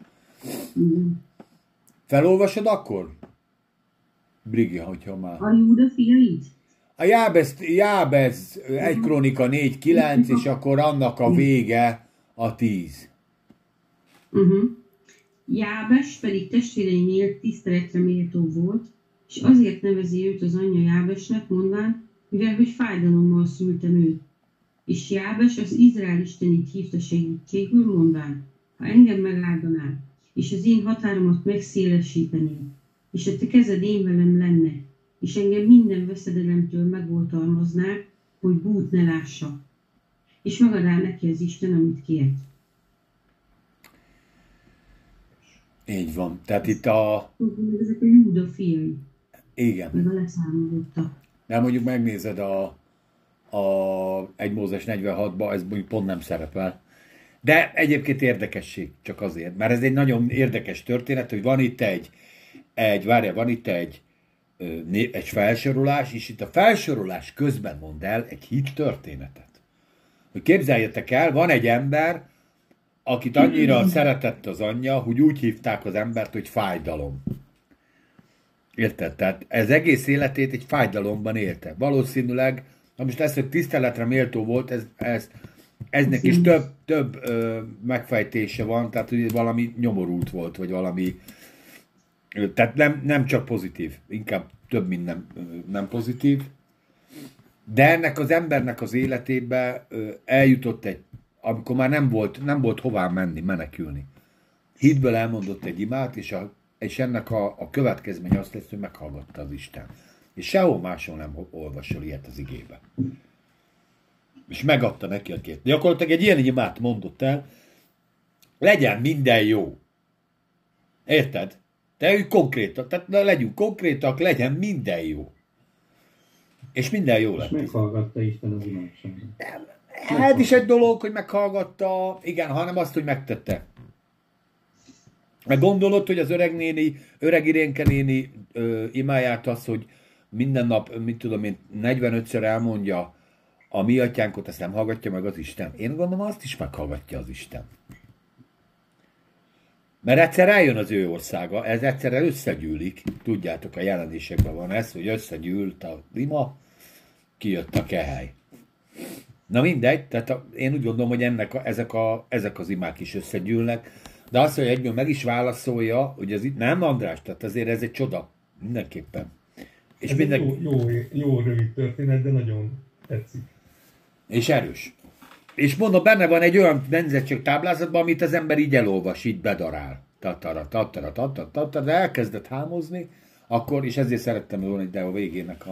Felolvasod akkor? Brigi, hogyha már... A Júda fiait? A Jábez 1 Krónika 4-9, és akkor annak a vége a 10. Jábes pedig testvéreinél tiszteletre méltó volt, és azért nevezi őt az anyja Jábesnek, mondván, mivel hogy fájdalommal szültem őt. És Jábes az Izrael istenét hívta segítségül, mondván, ha engem megáldanál, és az én határomat megszélesítenél, és a te kezed én velem lenne, és engem minden veszedelemtől megoltalmaznák, hogy bút ne lássak. És megadál neki az Isten, amit kért. Így van. Tehát itt Ezek a Júda fiai. Igen. Meg a leszámolódtak. Nem, mondjuk megnézed a 1 Mózes 46-ba, ez mondjuk pont nem szerepel. De egyébként érdekesség, csak azért. Mert ez egy nagyon érdekes történet, hogy van itt egy felsorolás, és itt a felsorolás közben mond el egy hit történetet. Hogy képzeljétek el, van egy ember, akit annyira szeretett az anyja, hogy úgy hívták az embert, hogy fájdalom. Érted? Tehát ez egész életét egy fájdalomban élte. Valószínűleg, ha most lesz, hogy tiszteletre méltó volt, eznek is több megfejtése van, tehát hogy valami nyomorult volt, vagy valami, tehát nem csak pozitív, inkább több, mint nem pozitív. De ennek az embernek az életébe eljutott amikor már nem volt hová menekülni. Hitből elmondott egy imát, és ennek a következménye azt lesz, hogy meghallgatta az Isten. És sehol máshol nem olvasol ilyet az igébe. És megadta neki a két. Gyakorlatilag egy ilyen imát mondott el, legyen minden jó. Érted? Tehát legyünk konkrétak, legyen minden jó. És minden jó lett. És meghallgatta Isten az imádságot. Ez is egy dolog, hogy meghallgatta, igen, hanem azt, hogy megtette. Meg gondolod, hogy az öreg Irénke néni imáját az, hogy minden nap, 45-ször elmondja a mi atyánkot, ezt nem hallgatja meg az Isten. Én gondolom, azt is meghallgatja az Isten. Mert egyszer eljön az ő országa, ez egyszerre összegyűlik. Tudjátok, a jelenésekben van ez, hogy összegyűlt a ima, kijött a kehely. Na mindegy, tehát én úgy gondolom, hogy ezek az imák is összegyűlnek, de azt, hogy egyből meg is válaszolja, hogy ez itt nem, András, tehát azért ez egy csoda, mindenképpen. És ez jó rövid történet, de nagyon tetszik. És erős. És mondom, benne van egy olyan nemzetségtáblázatban, amit az ember így elolvas, így bedarál. De elkezdett hámozni, akkor, és ezért szerettem volna ide a végének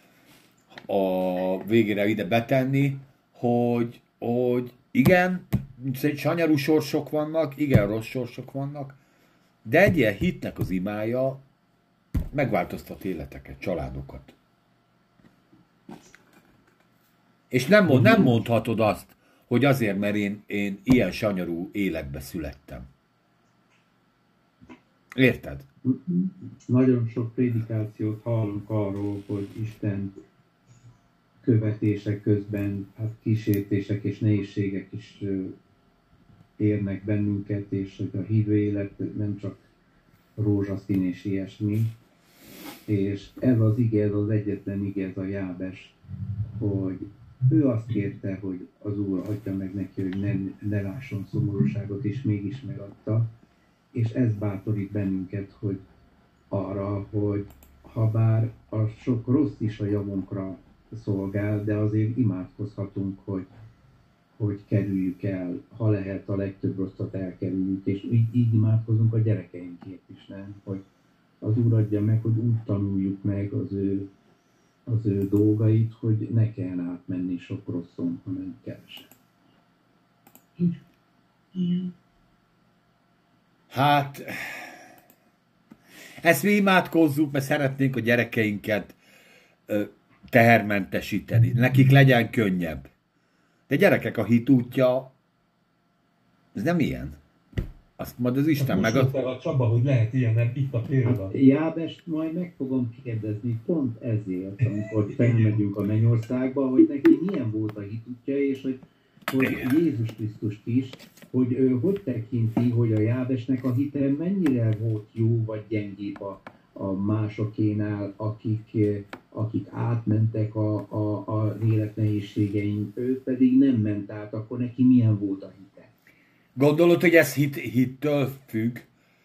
a végére ide betenni, hogy igen, sanyarú sorsok vannak, igen, rossz sorsok vannak, de egy ilyen hitnek az imája megváltoztat életeket, családokat. És nem mondhatod azt, hogy azért, mert én ilyen sanyarú életbe születtem. Érted? Nagyon sok prédikációt hallunk arról, hogy Isten követések közben kísértések és nehézségek is érnek bennünket, és hogy a hívő élet nem csak rózsaszín és ilyesmi. És ez az ige, ez az egyetlen ige, ez a Jábes, hogy ő azt kérte, hogy az Úr adja meg neki, hogy ne lásson szomorúságot, és mégis megadta. És ez bátorít bennünket, hogy arra, hogy ha bár a sok rossz is a javunkra szolgál, de azért imádkozhatunk, hogy kerüljük el, ha lehet a legtöbb rosszat elkerüljük, és így imádkozunk a gyerekeinkért is, nem? Hogy az Úr adja meg, hogy úgy tanuljuk meg az ő dolgait, hogy ne kelljen átmenni sok rosszon, hanem keveset. Hát, ezt mi imádkozzuk, mert szeretnénk a gyerekeinket tehermentesíteni. Nekik legyen könnyebb. De gyerekek, a hit útja, ez nem ilyen. Azt majd az Isten meg... a Csaba, hogy lehet ilyen, nem? Itt a példa. Jábest majd meg fogom kérdezni pont ezért, amikor felmegyünk a mennyországba, hogy neki milyen volt a hit útja, és hogy Jézus Krisztust is, hogy tekinti, hogy a Jábesnek a hite mennyire volt jó vagy gyengébb a másokénál, akik átmentek a élet nehézségein, ő pedig nem ment át, akkor neki milyen volt a hite? Gondolod, hogy ez hittől függ?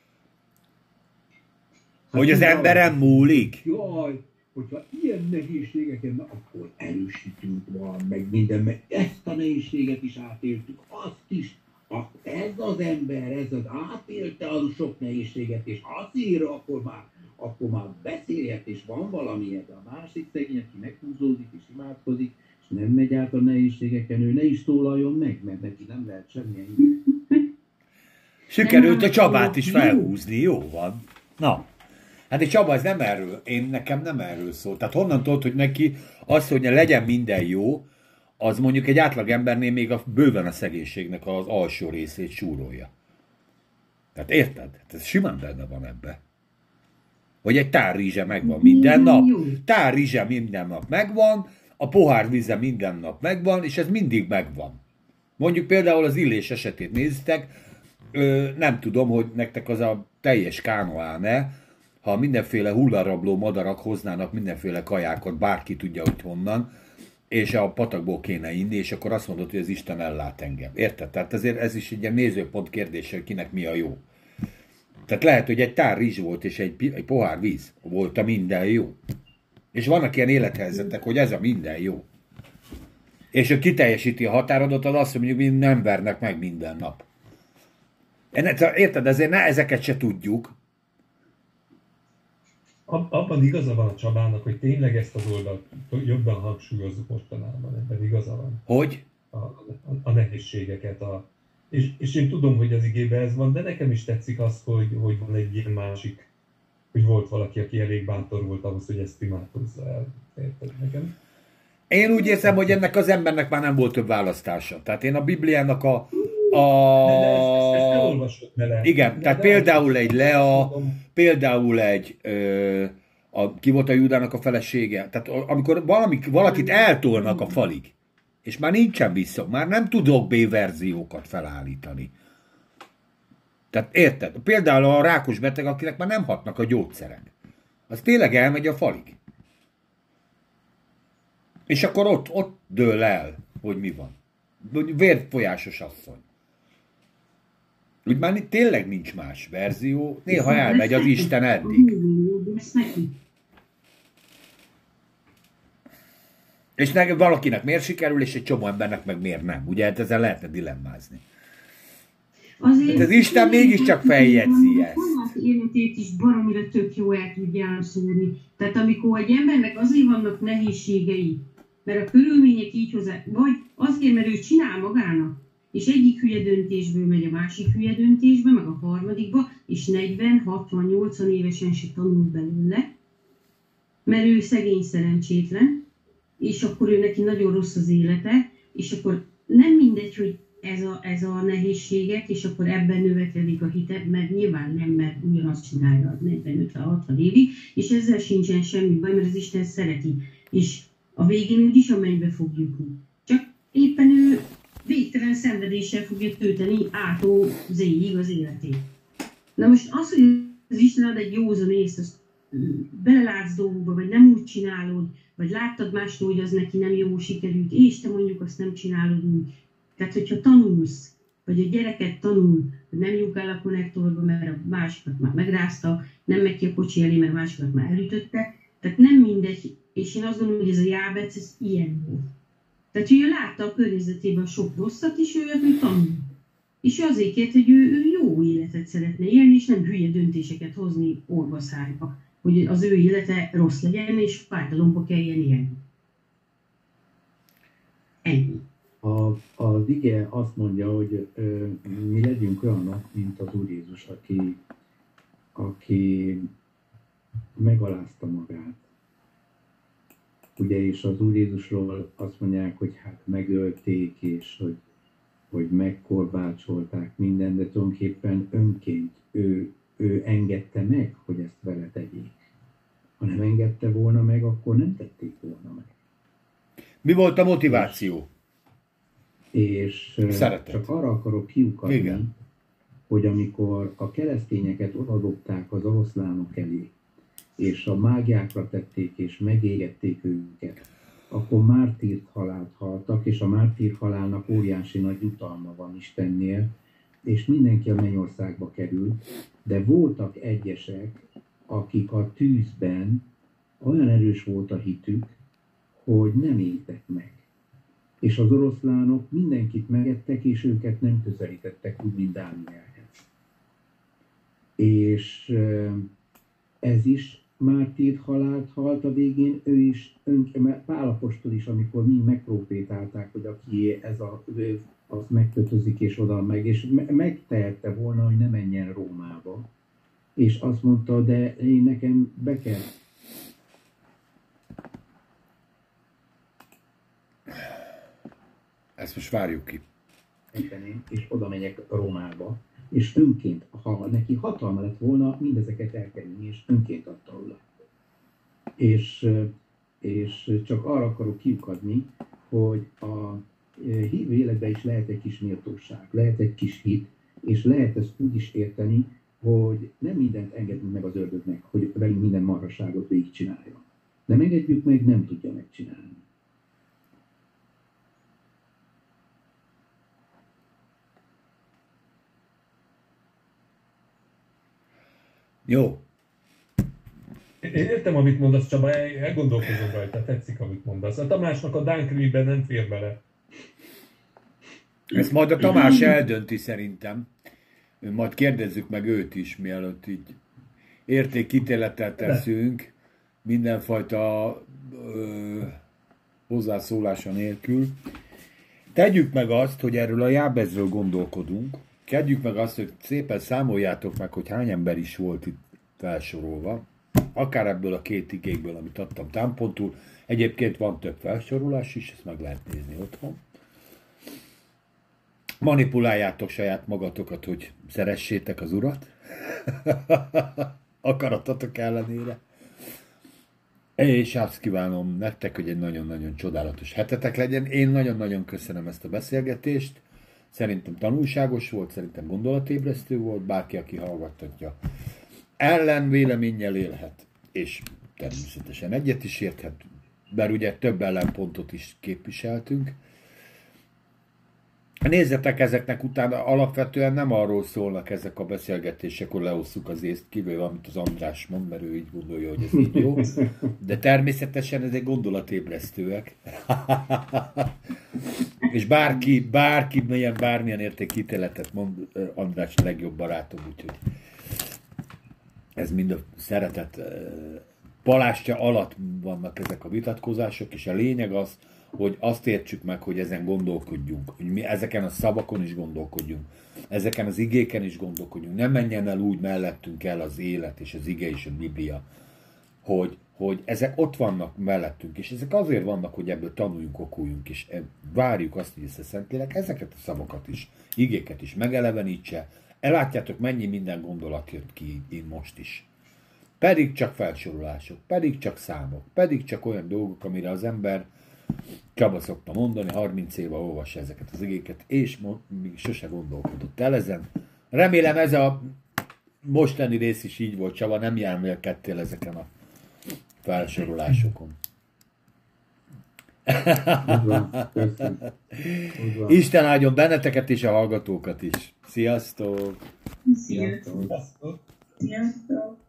Hogy az emberen múlik? Jaj, hogyha ilyen nehézségeken, akkor erősítünk van, meg minden, meg ezt a nehézséget is átéltük, azt is. Ez az ember, átélte a sok nehézséget, és azért akkor már akkor már beszélhet, és van valami, de a másik szegény, aki meghúzódik és imádkozik, és nem megy át a nehézségeken, ő ne is tólaljon meg, mert neki nem lehet semmilyen. Sikerült a Csabát is felhúzni, jó van. Na, hát egy Csaba, ez nem erről, nekem nem erről szól. Tehát honnan tudod, hogy neki az, hogy legyen minden jó, az mondjuk egy átlagembernél még bőven a szegénységnek az alsó részét súrolja. Tehát érted? Hát ez simán benne van ebbe. Hogy egy tár rizse megvan minden nap. Tár rizse minden nap megvan, a pohár víze minden nap megvan, és ez mindig megvan. Mondjuk például az Illés esetét néztek, nem tudom, hogy nektek az a teljes kánoán-e, ha mindenféle hullarabló madarak hoznának mindenféle kajákat, bárki tudja, hogy honnan, és a patakból kéne inni, és akkor azt mondod, hogy az Isten ellát engem. Érted? Tehát ezért ez is egy ilyen nézőpont kérdése, hogy kinek mi a jó. Tehát lehet, hogy egy tár rizs volt, és egy pohár víz volt a minden jó. És vannak ilyen élethelyzetek, hogy ez a minden jó. És hogy kiteljesíti a határodat, az azt mondjuk, hogy nem vernek meg minden nap. Érted? Ezért ne ezeket se tudjuk. Abban igaza van a Csabának, hogy tényleg ezt az oldalt jobban hangsúlyozzuk mostanában, ebben igaza van. Hogy? A nehézségeket. És én tudom, hogy az igében ez van, de nekem is tetszik az, hogy van egy ilyen másik, hogy volt valaki, aki elég bátor volt ahhoz, hogy ezt imádkozza el. Érted nekem? Én úgy érzem, hogy ennek az embernek már nem volt több választása. Tehát én a Bibliának ezt elolvasod bele. Igen, tehát például egy Lea, például egy ki volt a Júdának a felesége? Tehát amikor valakit eltolnak a falig, és már nincsen vissza, már nem tudok B-verziókat felállítani. Tehát érted? Például a rákos beteg, akinek már nem hatnak a gyógyszerek. Az tényleg elmegy a falig. És akkor ott dől el, hogy mi van. Vérfolyásos asszony. Úgy már tényleg nincs más verzió, néha elmegy az Isten eddig. És valakinek miért sikerül, és egy csomó embernek meg miért nem. Ugye hát ezzel lehetne dilemmázni. Hát az Isten mégiscsak feljegyzi ezt. Az életét is baromira tök jó el tudja szúrni. Tehát amikor egy embernek azért vannak nehézségei, mert a körülmények így hozzá, vagy azért, mert ő csinál magának, és egyik hülye döntésből megy a másik hülye döntésbe, meg a harmadikba, és 40, 60, 80 évesen se tanul belőle, mert ő szegény szerencsétlen, és akkor ő neki nagyon rossz az élete, és akkor nem mindegy, hogy ez a nehézségek, és akkor ebben növekedik a hited, mert nyilván nem, mert ugyanazt csinálja 40-50-60 évig, és ezzel sincsen semmi baj, mert az Isten szereti, és a végén úgyis a mennybe fog jutni. Csak éppen ő végtelen szenvedéssel fogja tölteni A-tól Z-ig az életét. Na most az, hogy az Isten ad egy józan észt, azt belelátsz dolgokba, vagy nem úgy csinálod, vagy láttad másról, hogy az neki nem jó sikerült, és te mondjuk azt nem csinálod úgy. Tehát, hogyha tanulsz, vagy a gyereket tanul, hogy nem lyuk el a konnektorba, mert a másikat már megrázta, nem megy ki a kocsi elé, mert a másikat már elütötte. Tehát nem mindegy, és én azt gondolom, hogy ez a Jábec, ez ilyen volt. Tehát, hogy ő látta a környezetében sok rosszat, és ő ebből tanul. És ő azért kért, hogy ő jó életet szeretne élni, és nem hülye döntéseket hozni orvaszájba, hogy az ő élete rossz legyen, és fájdalomba kelljen élni. Ennyi. Az ige azt mondja, hogy mi legyünk olyanok, mint az Úr Jézus, aki megalázta magát. Ugye, és az Úr Jézusról azt mondják, hogy hát megölték, és hogy megkorbácsolták minden, de tulajdonképpen önként ő engedte meg, hogy ezt vele tegyék. Ha nem engedte volna meg, akkor nem tették volna meg. Mi volt a motiváció? És Szeretet. Csak arra akarok kiukadni, igen, hogy amikor a keresztényeket odadobták az oroszlánok elé, és a mágiákra tették, és megégették őket, akkor mártírt halált haltak, és a mártír halálnak óriási nagy jutalma van Istennél, és mindenki a mennyországba került, de voltak egyesek, akik a tűzben olyan erős volt a hitük, hogy nem éltek meg. És az oroszlánok mindenkit megettek, és őket nem közelítettek úgy, mint Dánielhez. És ez is mártírt halált halt a végén, ő is, Pál apostol is, amikor mind megprófétálták, hogy aki ez azt megkötözik és oda meg, és megtehette volna, hogy ne menjen Rómába. És azt mondta, de én nekem be kell. Ezt most várjuk ki. És oda megyek Rómába, és önként, ha neki hatalma lett volna, mindezeket elkerülni, és önként adta oda. És csak arra akarok kiukadni, hogy a hívő életben is lehet egy kis méltóság, lehet egy kis hit, és lehet ezt úgy is érteni, hogy nem mindent engedünk meg az ördögnek, hogy velünk minden marhaságot végigcsinálja. Nem engedjük meg, nem tudja megcsinálni. Jó. Én értem, amit mondasz, Csaba, elgondolkozom rajta, tetszik, amit mondasz. A Tamásnak a Dunkley-ben nem fér bele. Ezt majd a Tamás eldönti szerintem. Majd kérdezzük meg őt is, mielőtt így értékítéletet teszünk, mindenfajta hozzászólása nélkül. Tegyük meg azt, hogy erről a Jábezről gondolkodunk. Tegyük meg azt, hogy szépen számoljátok meg, hogy hány ember is volt itt felsorolva. Akár ebből a 2 igékből, amit adtam támpontul. Egyébként van több felsorolás is, ezt meg lehet nézni otthon. Manipuláljátok saját magatokat, hogy szeressétek az Urat. Akaratatok ellenére. És azt kívánom nektek, hogy egy nagyon-nagyon csodálatos hetetek legyen. Én nagyon-nagyon köszönöm ezt a beszélgetést. Szerintem tanulságos volt, szerintem gondolatébresztő volt. Bárki, aki hallgattatja, ellenvéleménnyel élhet. És természetesen egyet is érthet, bár ugye több ellenpontot is képviseltünk. Nézzetek, ezeknek utána alapvetően nem arról szólnak ezek a beszélgetések, hogy leosszuk az észt, kivéve amit az András mond, mert ő így gondolja, hogy ez így jó. De természetesen ezek gondolatébresztőek. És bárki bármilyen értékítéletet mond, András a legjobb barátom, úgyhogy ez mind a szeretet palástja alatt vannak ezek a vitatkozások, és a lényeg az, hogy azt értsük meg, hogy ezen gondolkodjunk, hogy mi ezeken a szavakon is gondolkodjunk, ezeken az igéken is gondolkodjunk. Nem menjen el úgy mellettünk el az élet és az ige és a Biblia, hogy ezek ott vannak mellettünk, és ezek azért vannak, hogy ebből tanuljunk, okuljunk, és várjuk azt, hogy ezt a Szentlélek ezeket a szavakat is, igéket is megelevenítse. Elátjátok, mennyi minden gondolat jött ki én most is. Pedig csak felsorolások, pedig csak számok, pedig csak olyan dolgok, amire az ember, Csaba szokta mondani, 30 éve olvassa ezeket az igéket, és még sose gondolkodott el ezen. Remélem ez a mostani rész is így volt, Csaba, nem jármélkedtél ezeken a felsorolásokon. Isten áldjon benneteket és a hallgatókat is. Sziasztok! Sziasztok! Sziasztok!